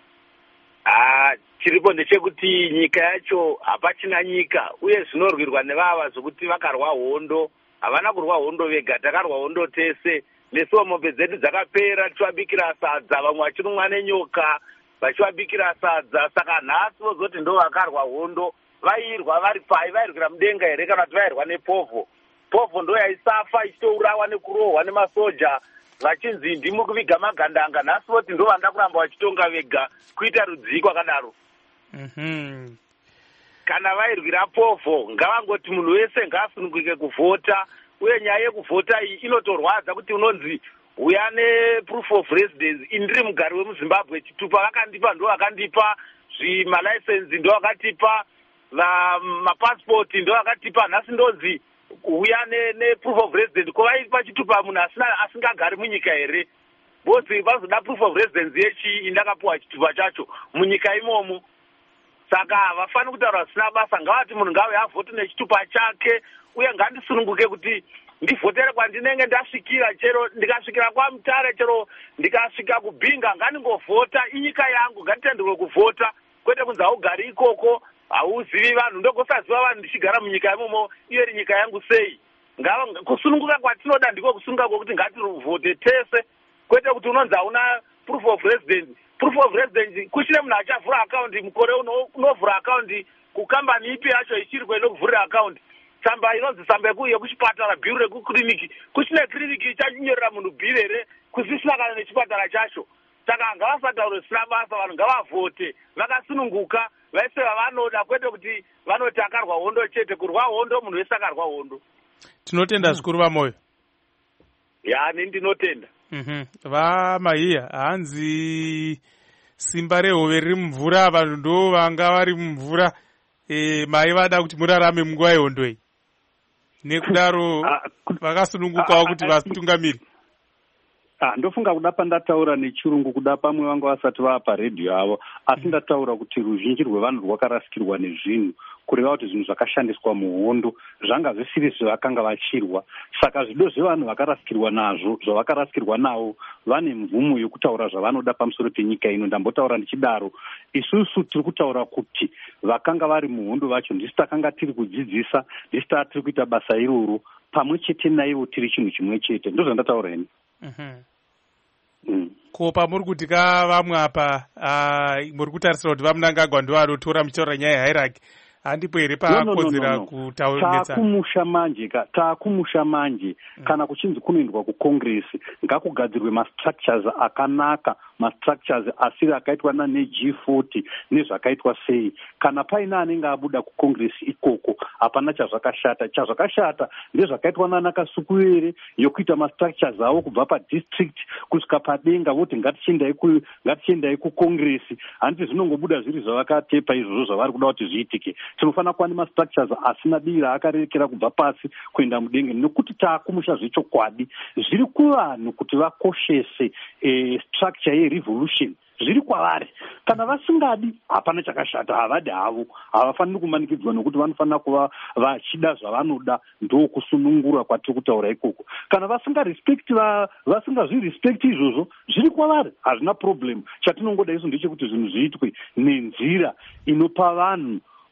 Ah chiripo ndechekuti nyika yacho hapachina nyika uye zvinorwirwa nevava zvokuti vakarwa hondo havana kurwa hondo vega takarwa hondo tese nesuwo mombe dzedu dzakapera tichivabikira sadza vamwe vachinomwa nenyoka vachivabikira sadza saka nhasi vozoti ndo vakarwa hondo vairwa vari pai vairwira mudenga here kana kuti vairwa nepovho povho ndo yaisafa ichitourawa nekurohwa nemasoja vachinzi ndimi kuviga magandanga nhasi voti ndo vanda kuramba vachitonga vega kuita rudziko akadaro. Mm-hmm. Kana vairwira povho ngavangoti munhu wese ngaasununguke kuvhota uye nyaya yekuvhota iyi inotorwadza kuti unonzi uya neproof of residence indiri mugari wemuzimbabwe chitupa vakandipa ndo vakandipa zvimalicense ndo vakatipa mapassport ndo vakatipa nhasi ndonzi uya neproof of residence ko vaipa chitupa munhu asingagari munyika here bozi vazoda proof of residence yechi indakapiwa chitupa chacho munyika imomo. Saka havafani kutaura zvisina basa ngavati munhu ngauye avhote nechitupa chake uye ngandisununguke kuti ndivhotere kwandinenge ndasvikira chero ndikasvikira kwaMutare chero ndikasvika kubhinga ngandingovhota inyika yangu nganditendekwe kuvhota kwete kunzi haugari ikoko hauzivi vanhu ndogosaziva vanhu ndichigara munyika imomo iyo iri nyika yangu sei. Kusununguka kwatinoda ndiko kusununguka kwokuti ngativhote tese kwete kuti unonzi hauna proof of residence. Proof of residence kuchine munhu achavhura account mukore unovhura account kukambani ipi yacho ichiri kuenda kuvhurira account tsamba inonzi tsamba yekuchipatara bhiru rekukiriniki kuchine kiriniki chachinyorera munhu bhiru here kusisina kana nechipatara chacho. Saka ngavasataure zvisina basa vanhu ngavavhote vakasununguka vaise vavanoda kwete kuti vanoti akarwa hondo chete kurwa hondo munhu wese akarwa hondo. Tinotenda zvikuru vamoyo. Ya ni ndinotenda. Mhm. Va mahiya hanzi simba rehove riri mumvura vanhu ndo vanga vari mumvura eh mai vada kuti murarame munguva yehondo iyi nekudaro vakasunungukawo kuti vatungamiri. Ah, ndofunga kuda pandataura nechirungu kuda pamwe vanga vasati vava paredhiyo avo asi ndataura kuti ruzhinji rwevanhu rwakarasikirwa nezvinhu kureva kuti zvinhu zvakashandiswa muhondo zvanga zvisiri zvavakanga vachirwa. Saka zvido zvevanhu vakarasikirwa nazvo zvavakarasikirwa navo vane mvumo yokutaura zvavanoda pamusoro penyika ino. Ndambotaura ndichidaro isusu tiri kutaura kuti vakanga vari muhondo vacho ndisi takanga tiri kudzidzisa ndisi taa tiri kuita basa iroro pamwe chete naivo tiri chinhu chimwe chete. Ndo zvandataura ini. Mhm. Mm. Ko pamuri kuti ka vamwe apa muri kutarisira kuti vamunangagwa ndo vanotora muchitaura nyaya yehierarchy handipo here pakodzera kutaurisa taakumusha manje ka taakumusha manje mm. kana kuchinzi kunoendwa kukongresi ngakugadzirwe mastructures akanaka mastructures asiri akaitwa nane G forty nezvakaitwa sei. Kana paina anenge abuda kukongresi ikoko hapana chazvakashata. Chazvakashata ndezvakaitwa nana Kasukuwere yokuita mastructures avo kubva padistrict kusvika padenga voti ngatichiendai ku ngatichiendai kukongresi. Handiti zvinongobuda zviri zvavakatepa izvozvo zvavari kuda kuti zviitike. Tinofanira kuva nemastructures asina dira akarerekera kubva pasi kuenda mudenga nekuti taakumusha zvechokwadi zviri kuvanhu kuti vakoshese eh, structure yerevolution zviri kwavari. Kana vasingadi hapana chakashata havadi havo havafaniri kumanikidzwa nokuti vanofanira kuva vachida zvavanoda ndo kusunungura kwatiri kutaura ikoko. Kana vasingarespecti vasingazvirespecti izvozvo zviri kwavari hazvina problem. Chatinongoda isu ndechekuti zvinhu zviitwe nenzira inopa vanhu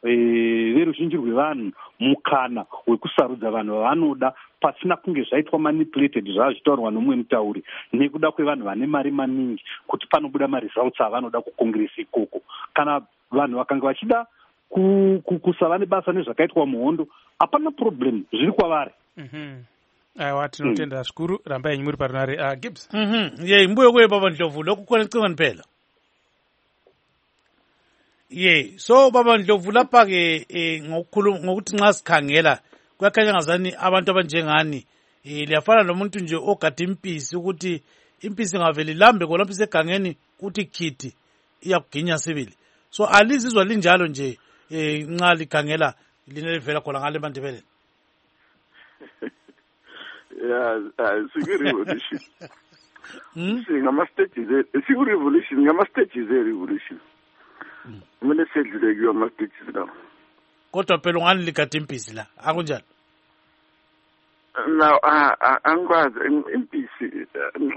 veruzhinji rwevanhu mukana wekusarudza vanhu vavanoda pasina kunge zvaitwa manipulated zvazvitaurwa nomumwe mutauri nekuda kwevanhu vane mari maningi kuti panobuda maresults avanoda kukongresi ikoko. Kana vanhu vakanga vachida kusava nebasa nezvakaitwa muhondo hapana problem, zviri kwavari. aiwa tinotenda zvikuru. Rambai yenyu muri parunare. uh, Gibbs ye mbuye kuye baba Ndlovu lokukhona phela ye so baba Ndlovu lapha ke ngokukhuluma ngokuthi nxa sikhangela kuyakhanya ngazani abantu abanjengani eh liyafana nomuntu nje ogada impisi ukuthi impisi ngaveli lambe khona lapha isegangeni uthi khithi iyakuginya sibili. So alizizwa linjalo nje eh nxa likhangela linelivela khona ngale Mandebele. Yeah, uh, Sigur revolution. Ngama stages, Sigur revolution, ngama stages revolution. Mina sedlule kuyo ama stages lawo. Kodwa phela ungani ligada impisi la, akunjalo? Now, ah angikwazi impisi.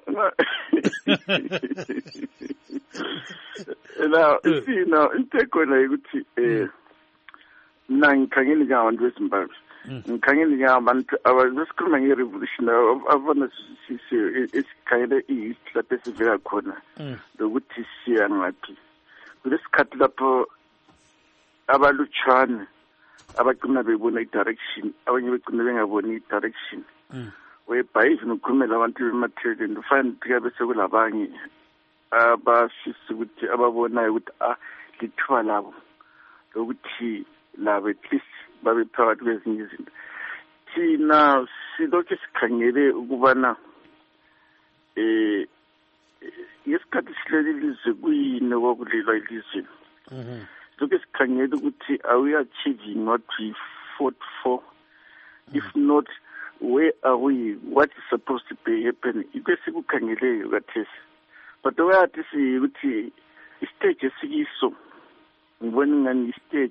Now, see now, inteko la ukuthi eh mina ngikhangela njengabantu bezimbabwe. Ngikhangela njengabantu abasikhuluma nge-revolution abona esikhangele i-history lapho esivela khona lokuthi siya ngaphi. Kulesikhathi lapho abalutshwane abagcina bebona i-direction, abanye begcina bengaboni i-direction. Whereby even ukhulumela abantu bemathileni ufane ukuthi bese kulabanye abafisa ukuthi ababonayo ukuthi ah lithuba labo lokuthi labo at least babe phakathi kwezinye izinto. Thina silokhu sikhangele ukubana eh isikhathi sileli lizwe kuyini okulilwa ilizwe. Silokhu sikhangele ukuthi are we achieving what we fought for? If not, where are we? What is supposed to be happening? Ibe sikukhangeleyo kathesi. But the way athi si ukuthi istage esikiso ngibona ngani istage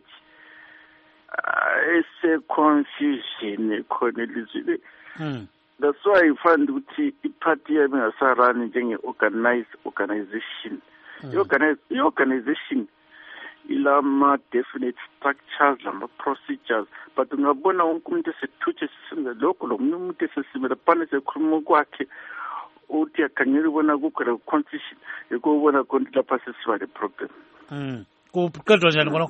ese confusion khona elizwe. That's why you find ukuthi iparty yabengasarani njenge organized organization. I-organize i-organization ilama definite structures lama procedures, but ungabona wonke umuntu esethutshe sisenza lokho lo muntu esesimela phana sekhuluma kwakhe uthi akhangela ubona kukho la confusion ekubona konke lapha sesiba le problem. Mm. Kuqedwa njani khona?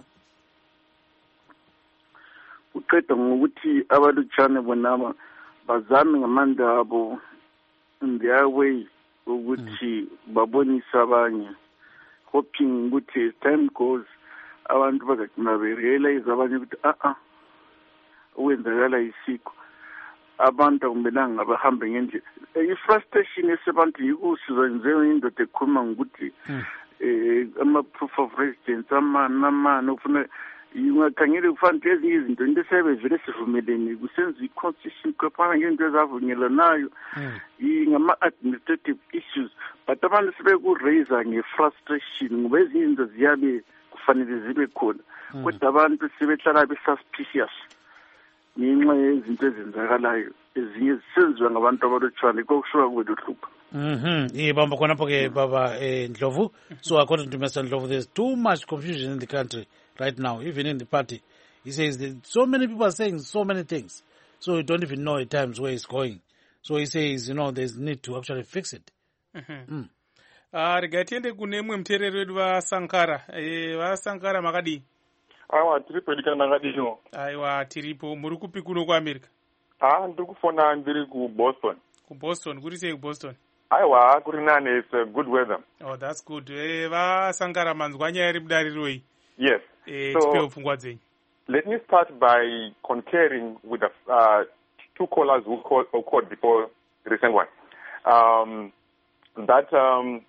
Uqeda ngokuthi abalutshane bonama bazame ngamandla abo in their way ukuthi babonisa abanye, hoping ukuthi as time goes abantu bazagcina berealize abanye ukuthi ah ah uwenzakala isikho abantu akumelanga bahambe ngendlela. I-frustration esebantu yikusizwa njengoba indoda ekhuluma ngokuthi eh ama-proof of residence amani namani ufuna ungakhangela kufanele ezinye izinto into esebevele sivumeleni kusenza i-constitution kwaphana ngento ezavunyelanayo ngama-administrative issues, but abantu sebeku-raise nge-frustration ngoba ezinye izinto ziyabe kufanele zibe khona kodwa abantu sebehlala be-suspicious ngenxa yezinto ezenzakalayo ezinye zisenziwa ngabantu abalutshwane kokushuka kweluhlupho. Mhm. Ibamba khonapho ke baba Ndlovu. So according to Mister Ndlovu, there's too much confusion in the country right now, even in the party. He says that so many people are saying so many things, so you don't even know at times where it's going. So he says, you know, there's need to actually fix it. Mhm. Mm. Ah, rega tiende kune mwe mterero wedu wa Sankara. Eh, wa Sankara makadi. Aiwa tiripo dikana ngadino. Aiwa tiripo muri kupi kuno kwa America? Ah, ndiri kufona ndiri ku Boston. Ku Boston, kuri sei ku Boston? Aiwa kuri nane, it's uh, good weather. Oh, that's good. Eh, va Sankara manzwanya eri budariroi. Yes. Eh, so, tipe ufungwa zenyu. Let me start by concurring with the uh, two callers who called, who called before the recent one. Um, that um,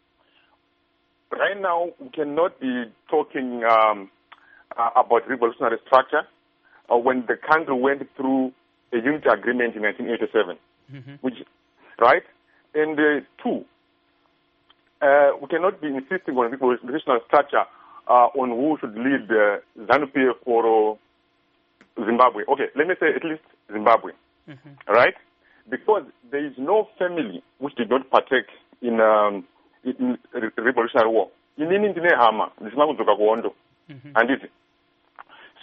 right now we cannot be talking um, uh, about revolutionary structure uh, when the country went through a unity agreement in nineteen eighty-seven, mm-hmm. which, right? And uh, two, uh, we cannot be insisting on revolutionary structure uh, on who should lead the uh, ZANU-P F or Zimbabwe. Okay, let me say at least Zimbabwe, mm-hmm. right? Because there is no family which did not partake in, um, in revolutionary war. In India, Hama, this is not and it.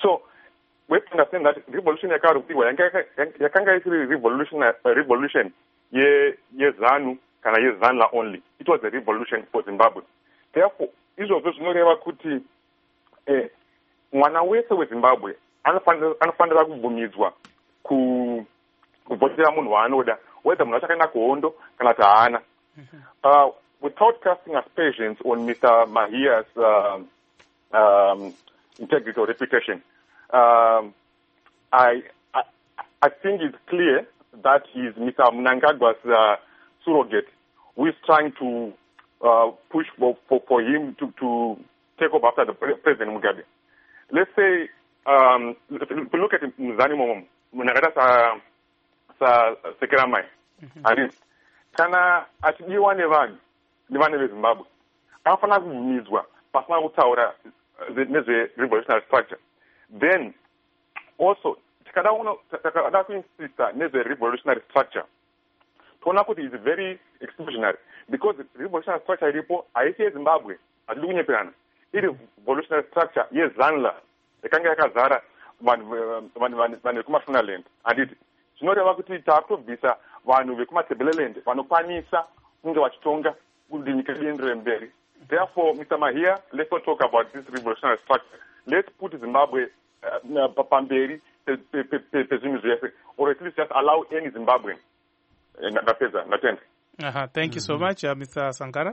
we have to understand that revolution yakarukirwa yakanga isiri revolution revolution ye yezanu kana yezanla only. It was a revolution for Zimbabwe. Therefore, izvozvo zvinoreva kuti eh mwana wese weZimbabwe anofanira kubvumidzwa kuvhotera munhu waanoda, whether munhu achakaenda kuhondo kana kuti haana. Uh, without casting aspersions on Mister Mahia's uh, um, integrity or reputation, um, I, I I think it's clear that he's Mister Mnangagwa's uh, surrogate, who is trying to uh, push for, for, for him to, to take over after the President Mugabe. Let's say, um, if we look at Mzani Momo, Munagada sa sa Sekeramai, and kana atidiwa nevani nevani veZimbabwe afana kuvumizwa pasina kutaura nezve revolutionary structure. Then also tikada uno takada kuinsista nezve revolutionary structure toona kuti is very exclusionary, because the revolutionary structure iripo haisi yeZimbabwe, hatidi kunyeperana, iri revolutionary structure yeZanla yakanga yakazara vanhu vekumafunaland. Handiti zvinoreva kuti taakutobvisa vanhu vekumatebeleland vanokwanisa kunge vachitonga kuti nyika ienderere mberi. Therefore, Mister Mahia, let's not talk about this revolutionary structure. Let's put Zimbabwe uh, pamberi pezvinhu zvese, or at least just allow any Zimbabwean. Uh-huh. Thank you so much, uh, Mister Sankara.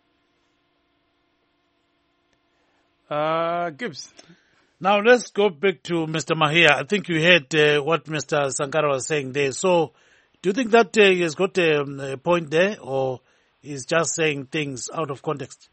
Uh, Gibbs. Now let's go back to Mister Mahia. I think you heard uh, what Mister Sankara was saying there. So, do you think that uh, he has got a, a point there, or is just saying things out of context?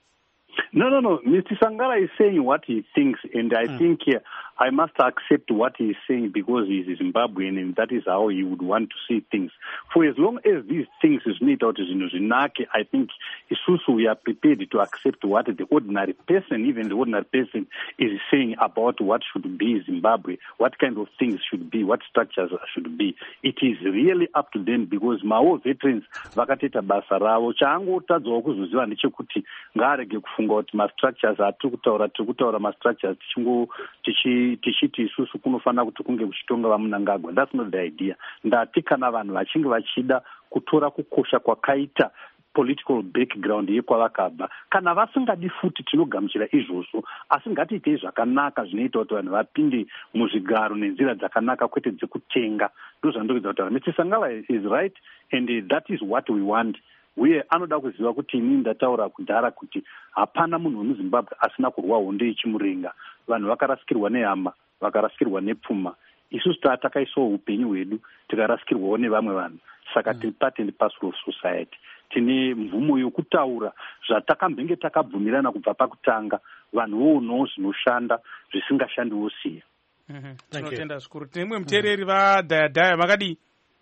No, no, no. Mister Sankara is saying what he thinks, and I mm. think uh, I must accept what he is saying because he is Zimbabwean, and that is how he would want to see things. For as long as these things is made out as Zinake, I think Isusu, we are prepared to accept what the ordinary person, even the ordinary person, is saying about what should be Zimbabwe, what kind of things should be, what structures should be. It is really up to them, because Mao veterans vakateta basa ravo. Chaangotadzwa kuzoziva ndechekuti ngarege kufunga kuti ma-structures atiri kutaura tiri kutaura ma-structures tichingo tichiti isusu kunofanira kuti kunge kuchitonga vaMnangagwa. That's not the idea. Ndati kana vanhu vachinge vachida kutora kukosha kwakaita political background yekwavakabva, kana vasingadi futi tinogamuchira izvozvo, asi ngatiitei zvakanaka zvinoita kuti vanhu vapinde muzvigaro nenzira dzakanaka kwete dzekutenga. Ndozvandinokuudza kutaura. Mister Sankara is right, and that is what we want. Uye anoda kuziva kuti inini ndataura kudhara kuti hapana munhu wemuZimbabwe asina kurwa hondo yechimurenga. Vanhu vakarasikirwa nehama, vakarasikirwa nepfuma. Isusu takaisawo upenyu hwedu tikarasikirwawo nevamwe vanhu. Saka tiri part and parcel of society. Tine mvumo yokutaura zvatakambenge takabvumirana kubva pakutanga. Vanhu voonawo zvinoshanda zvisingashandiwo siya. Tinotenda zvikuru. Tine mumwe muteereri vadhayadhaya, makadii?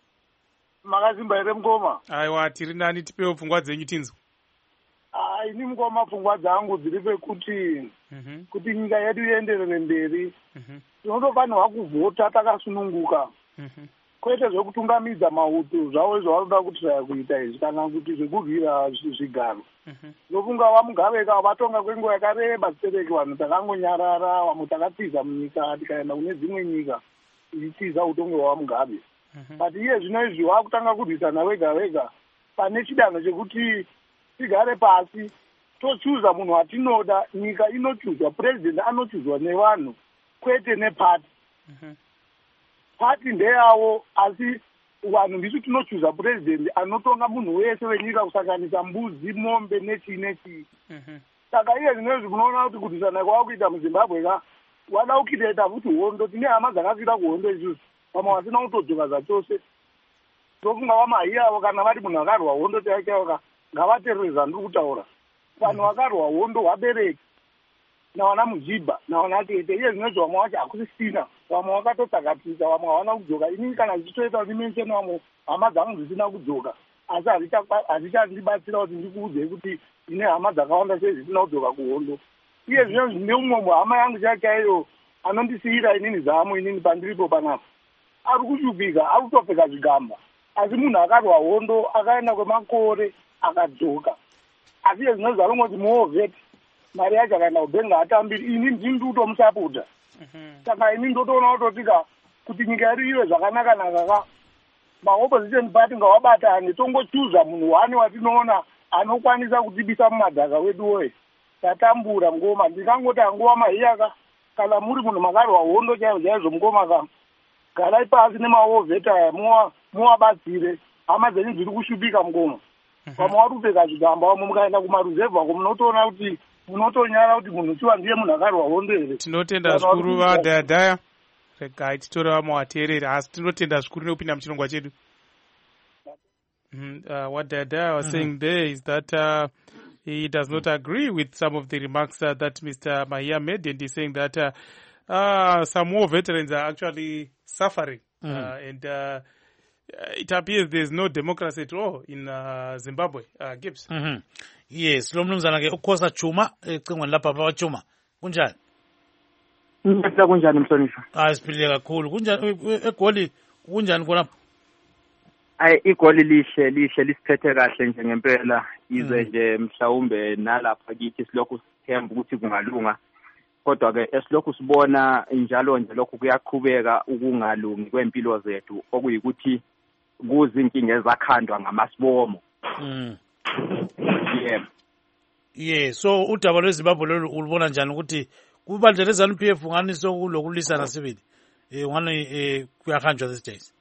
Makazimba here Mukoma. Aiwa, tiri nani, tipewo pfungwa dzenyu tinzwa. Ah, ini Mukoma, pfungwa dzangu dziri pekuti kuti nyika yedu ienderere mberi. Tinofanirwa kuvhota takasununguka. Kwete zvekutungamidza mauto zvavo zvavanoda kuti kuita izvi kana kuti zvekurwira zvigaro. Ndofunga vaMugaveka vatonga kwenguva yakareba Zitereki, vanhu takangonyarara, vamwe takatiza munyika tikaenda kune dzimwe nyika tichitiza utongi hwaMugabe. But iye zvino izvi wakutanga kurwisana wega wega pane chidanho chekuti tigare pasi tochuza munhu watinoda. Nyika inochuzwa, president anochuzwa nevanhu kwete nepati. Pati ndeyavo, asi vanhu ndisu tinochuza president anotonga munhu wese wenyika kusanganisa mbudzi, mombe nechii nechii. Saka iye zvino izvi munoona kuti kurwisana kwawakuita muZimbabwe ka wada ukitoita futi hondo. Tine hama dzakakwira kuhondo isusu, vamwe vasina kutodzoka zvachose. Ndofunga vaMahia avo kana vari munhu akarwa hondo chaichaiwo ngavateerera ndiri kutaura. Vanhu vakarwa hondo vabereki navana Mujibha navana Tete. Iye zvinozvi vamwe vacho hakusisina, vamwe vakatotsakatisa, vamwe havana kudzoka. Inini kana zvichitoita ndimensheni vamwe hama dzangu zvisina kudzoka, asi hazvichandibatsira kuti ndikuudzei kuti ine hama dzakawanda sei zvisina kudzoka kuhondo. Iye zvinozvi neumwe hama yangu chaichaiyo anondisiyira inini zamo inini pandiripo panapa. Ari kushupika, ari kutopfeka zvigamba, asi munhu akarwa hondo akaenda kwemakore akadzoka. Asi iye zvinozvi alongoti muovheti mari yacho akaenda kubenga atambiri, ini ndini ndiri kutomusapota. saka ini ndotoona kutotika kuti nyika yedu iwe zvakanaka-naka ka maopposition party ngawabatane tongochuza munhu wani watinoona anokwanisa kutibisa mumadhaka wedu woye tatambura ngoma ndingangoti anguva mahiyaka kana muri munhu makarwa hondo chaizvo chaizvo mungoma ka garai pasi nemaovheta aya muwabatsire hama dzenyu dziri kushupika mungoma pamwe warupeka zvigamba vamwe mukaenda kumaruzevha ko munotoona kuti munotonyara kuti munhu chiwa ndiye munhu akarwa hondo here. Tinotenda zvikuru vadhayadhaya, regai titore vamwe vateerera, asi tinotenda zvikuru nekupinda muchirongwa chedu. Mm, uh, what Dada was mm-hmm. saying there is that uh, he does not agree with some of the remarks uh, that Mister Mahia made, and he's saying that uh, uh, some war veterans are actually suffering, mm-hmm. uh, and uh, it appears there's no democracy at all in uh, Zimbabwe. Uh, Gibbs. Mm-hmm. Yes, lo mnumzana ke ukhosa Chuma ecingweni lapha baba Chuma. Kunjani? Ngiyathola kunjani mhlonishwa? Ah, siphile kakhulu. Kunjani eGoli? Kunjani khona? Ay igoli lihle lihle lisiphethe kahle nje ngempela ize nje mhlawumbe nalapha kithi silokhu sithemba ukuthi kungalunga kodwa ke esilokhu sibona njalo nje lokhu kuyaqhubeka ukungalungi kwempilo zethu okuyikuthi kuzinkinga ezakhandwa ngamasibomo. Mm. Yeah. Yeah, so udaba lweZimbabwe lo ulibona njani ukuthi kubandla leZANU P F ngani sokulokulisana sibili eh ngani eh kuyahanjwa these days?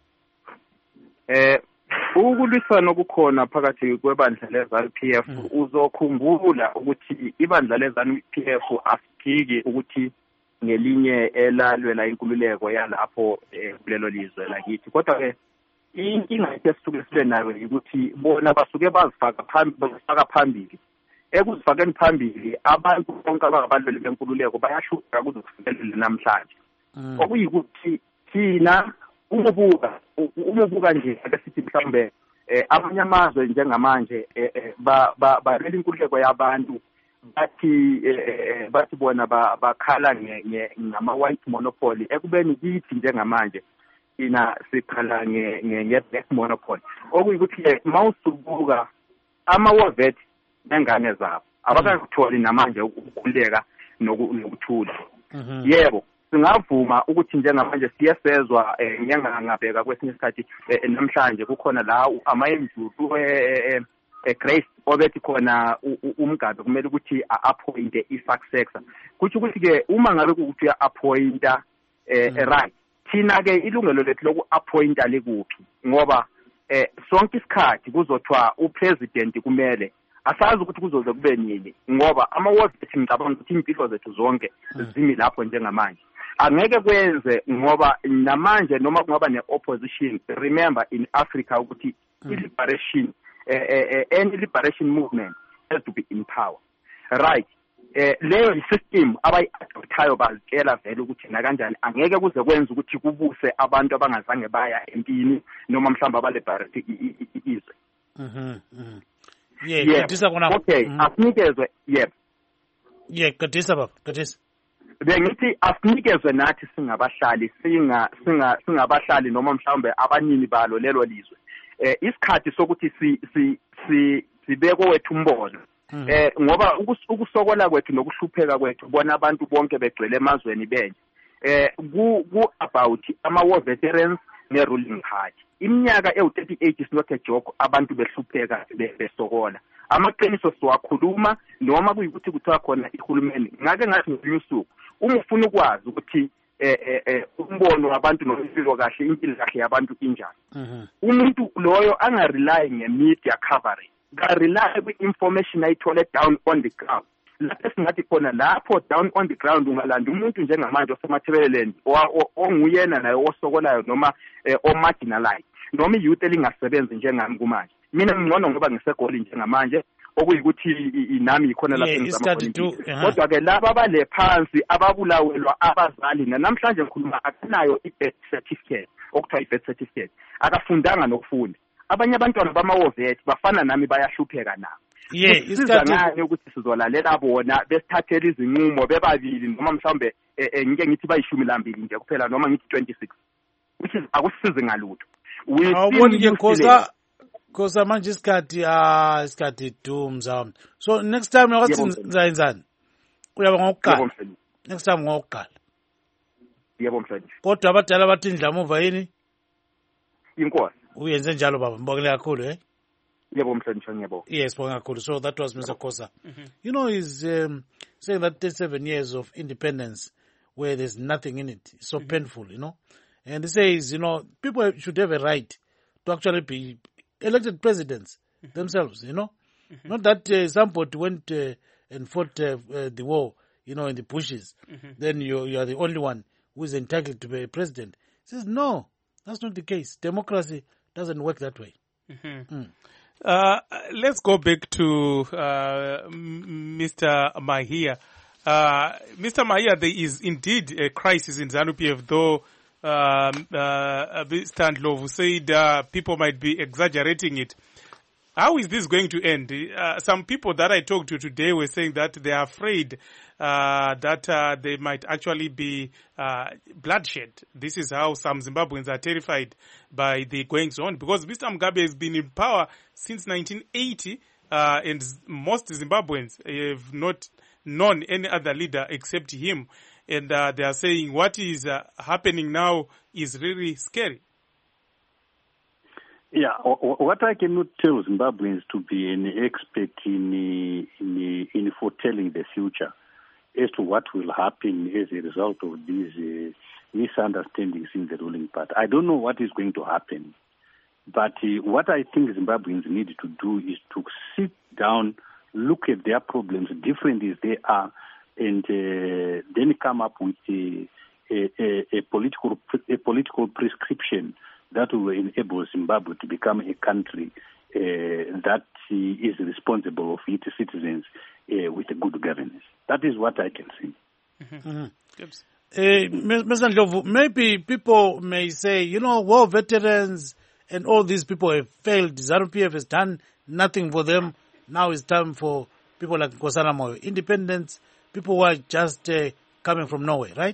Eh ukulwisana okukhona phakathi kwebandla leZANU P F mm. uzokhumbula ukuthi ibandla leZANU P F asiphiki ukuthi ngelinye elalwela inkululeko yalapho kulelo lizwe lakithi kodwa ke inkinga esisuke sibe nayo ukuthi bona basuke bazifaka phambili bazifaka phambili ekuzifakeni phambili abantu bonke ababalweli benkululeko bayashuka kuzokufikela namhlanje mm. okuyikuthi thina umubuka umubuka nje akasithi mhlambe eh abanye amazwe njengamanje eh ba balwela inkululeko yabantu bathi eh bathi bona bakhala ngama white monopoly ekubeni kithi njengamanje ina sikhala nge nge black monopoly okuyikuthi mawusubuka ama wavet nengane zabo abakakutholi namanje ukukhuleka nokuthula yebo singavuma ukuthi njengamanje siyesezwa nyanga ngabheka kwesinye isikhathi namhlanje kukhona la amayemjudu eh Grace obethi khona umgabe kumele ukuthi appoint i-successor kuthi ukuthi ke uma ngabe ukuthi uya appointa eh right thina ke ilungelo lethu loku appointa likuphi ngoba eh sonke isikhathi kuzothwa upresident kumele asazi ukuthi kuzoze kube nini ngoba ama-wavet ngicabanga ukuthi impilo zethu zonke zimi lapho njengamanje angeke kwenze ngoba namanje noma kungaba ne-opposition remember in Africa ukuthi i-liberation eh any liberation movement has to be in power right eh leyo system abayi-adoptayo bazitshela vele ukuthi na kanjani angeke kuze kwenza ukuthi kubuse abantu abangazange baya empini noma mhlawumbe abaliberate izwe. Mhm mhm yeah kadisa kona okay asinikezwe yep yeah kadisa baba kadisa bengithi asinikezwe nathi singabahlali singa singa singabahlali noma mhlawumbe abanini balo lelo lizwe eh isikhathi sokuthi si si sibeko wethu umbono eh ngoba ukusokola kwethu nokuhlupheka kwethu bona abantu bonke begcwele emazweni benye eh ku ku about ama war veterans ne ruling party iminyaka ewu thirty-eight is not a joke abantu behlupheka besokola amaqiniso siwakhuluma noma kuyikuthi kuthiwa khona ihulumeni ngake ngathi ngiyusuku uma ufuna ukwazi ukuthi eh eh umbono wabantu nompilo kahle impilo kahle yabantu injani umuntu loyo anga rely nge-media coverage ka rely kwi-information ayithole down on the ground lapho singathi khona lapho down on the ground ungalanda umuntu njengamanje osemathebeleni onguyena naye osokolayo noma o-marginalized noma i-youth elingasebenzi njengami kumanje mina ngcono ngoba ngisegoli njengamanje okuyikuthi nami ikhona lapho ngizama kodwa ke laba abale phansi ababulawelwa abazali namhlanje ngikhuluma akunayo i-birth certificate okuthiwa i-birth certificate akafundanga nokufunda abanye abantwana bama-wavet bafana nami bayahlupheka nabo yeah isizangane ukuthi sizolalela bona besithathela izinqumo bebabili noma mhlawumbe ngike ngithi bayishumi lambili nje kuphela noma ngithi twenty-six which is akusisize ngalutho awuboni ke khosa khosa manje isikhathi ah isikhathi dumza so next time ngathi ngizayenzani uyaba ngokuqala next time ngokuqala yebo mhlanje. Kodwa abadala bathi indlamuva yini? Inkosi. Uyenze njalo baba, mbongele kakhulu eh? Yebo mhlanje ngiyabonga. Yes, mbongele kakhulu. So that was Mister Kosa. Mm-hmm. You know, he's um, saying that thirty-seven years of independence where there's nothing in it. It's so mm-hmm. painful, you know. And he says, you know, people should have a right to actually be elected presidents mm-hmm. themselves, you know. Mm-hmm. Not that uh, somebody went uh, and fought uh, uh, the war, you know, in the bushes. Mm-hmm. Then you you are the only one who is entitled to be a president. He says, no, that's not the case. Democracy doesn't work that way. Mm-hmm. Mm. Uh, let's go back to uh, Mister Mahia. Uh, Mister Mahia, there is indeed a crisis in ZANU-P F, though um, uh, Mister Ndlovu said uh, people might be exaggerating it. How is this going to end? Uh, some people that I talked to today were saying that they are afraid uh, that uh, there might actually be uh, bloodshed. This is how some Zimbabweans are terrified by the goings on, because Mister Mugabe has been in power since nineteen eighty, uh, and most Zimbabweans have not known any other leader except him. And uh, they are saying what is uh, happening now is really scary. Yeah, what I cannot tell Zimbabweans to be an expert in, in, in foretelling the future as to what will happen as a result of these uh, misunderstandings in the ruling party. I don't know what is going to happen, but uh, what I think Zimbabweans need to do is to sit down, look at their problems, different as they are, and uh, then come up with a, a, a, a political a political prescription that will enable Zimbabwe to become a country uh, that uh, is responsible of its citizens uh, with a good governance. That is what I can say. Mm-hmm. Mm-hmm. Uh, Mister Ndlovu, maybe people may say, you know, war veterans and all these people have failed. ZANU-P F has done nothing for them. Now it's time for people like Nkosana Moyo, independents, people who are just uh, coming from nowhere, right?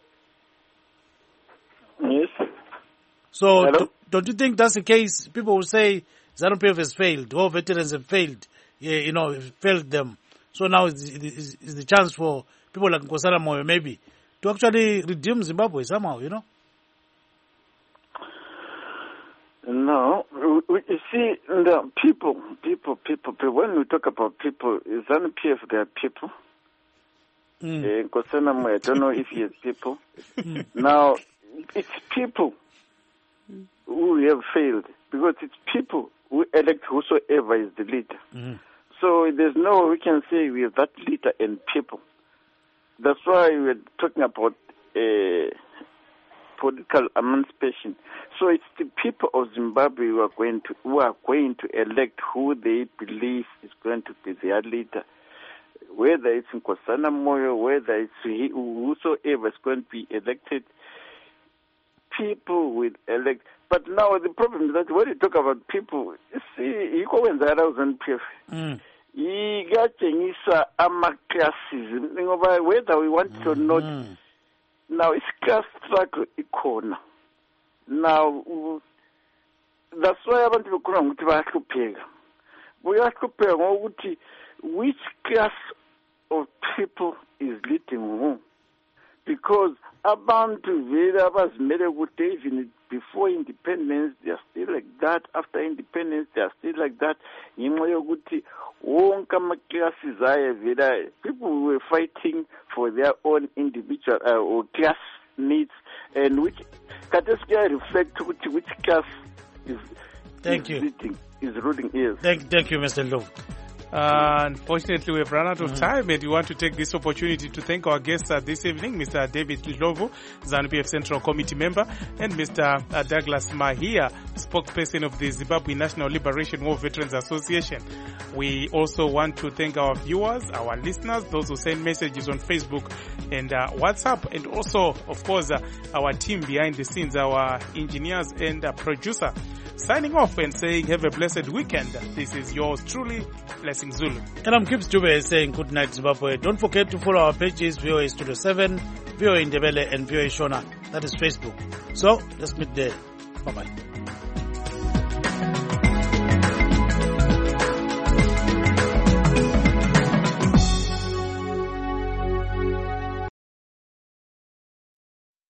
Yes. So do, don't you think that's the case? People will say ZANU-P F has failed, all veterans have failed, yeah, you know, failed them. So now is, is, is the chance for people like Nkosana Moyo maybe to actually redeem Zimbabwe somehow, you know? No, you see, the people, people, people, people, when we talk about people, ZANU-P F, they are people. Mm. Uh, Nkosana Moyo, I don't know if he has people. Mm. Now, it's people who have failed, because it's people who elect whosoever is the leader. Mm. So there's no way we can say we have that leader and people. That's why we're talking about uh, political emancipation. So it's the people of Zimbabwe who are going to who are going to elect who they believe is going to be their leader. Whether it's Nkosana Moyo, whether it's he, whosoever is going to be elected, people will elect. But now the problem is that when you talk about people, you see, you go in the ZANU-P F. Ikatshengisa ama-classism, whether we want it or not. Now, it's class struggle ikhona. Now, that's why abantu bekhona ukuthi bayahlupheka. Bayahlupheka ngokuthi which class of people is leading who? Because abantu vele abazimele kude, even before independence, they are still like that. After independence, they are still like that. Ngenxa yokuthi wonke ama-classes aya vele, people were fighting for their own individual uh, or class needs, and which Kateska reflect which which class is Thank is you. leading, is ruling. Yes. Thank, thank you, Mister Ndlovu. Uh, unfortunately, we've run out of time, and we want to take this opportunity to thank our guests uh, this evening, Mister David Ndlovu, ZANU-P F Central Committee member, and Mister Uh, Douglas Mahia, spokesperson of the Zimbabwe National Liberation War Veterans Association. We also want to thank our viewers, our listeners, those who send messages on Facebook and uh, WhatsApp, and also, of course, uh, our team behind the scenes, our engineers and uh, producer. Signing off and saying have a blessed weekend. This is yours truly, Blessing Zulu. And I'm Gibbs Dube saying good night, Zimbabwe. Don't forget to follow our pages, V O A Studio seven, V O A Ndebele, and V O A Shona. That is Facebook. So, let's meet there. Bye-bye.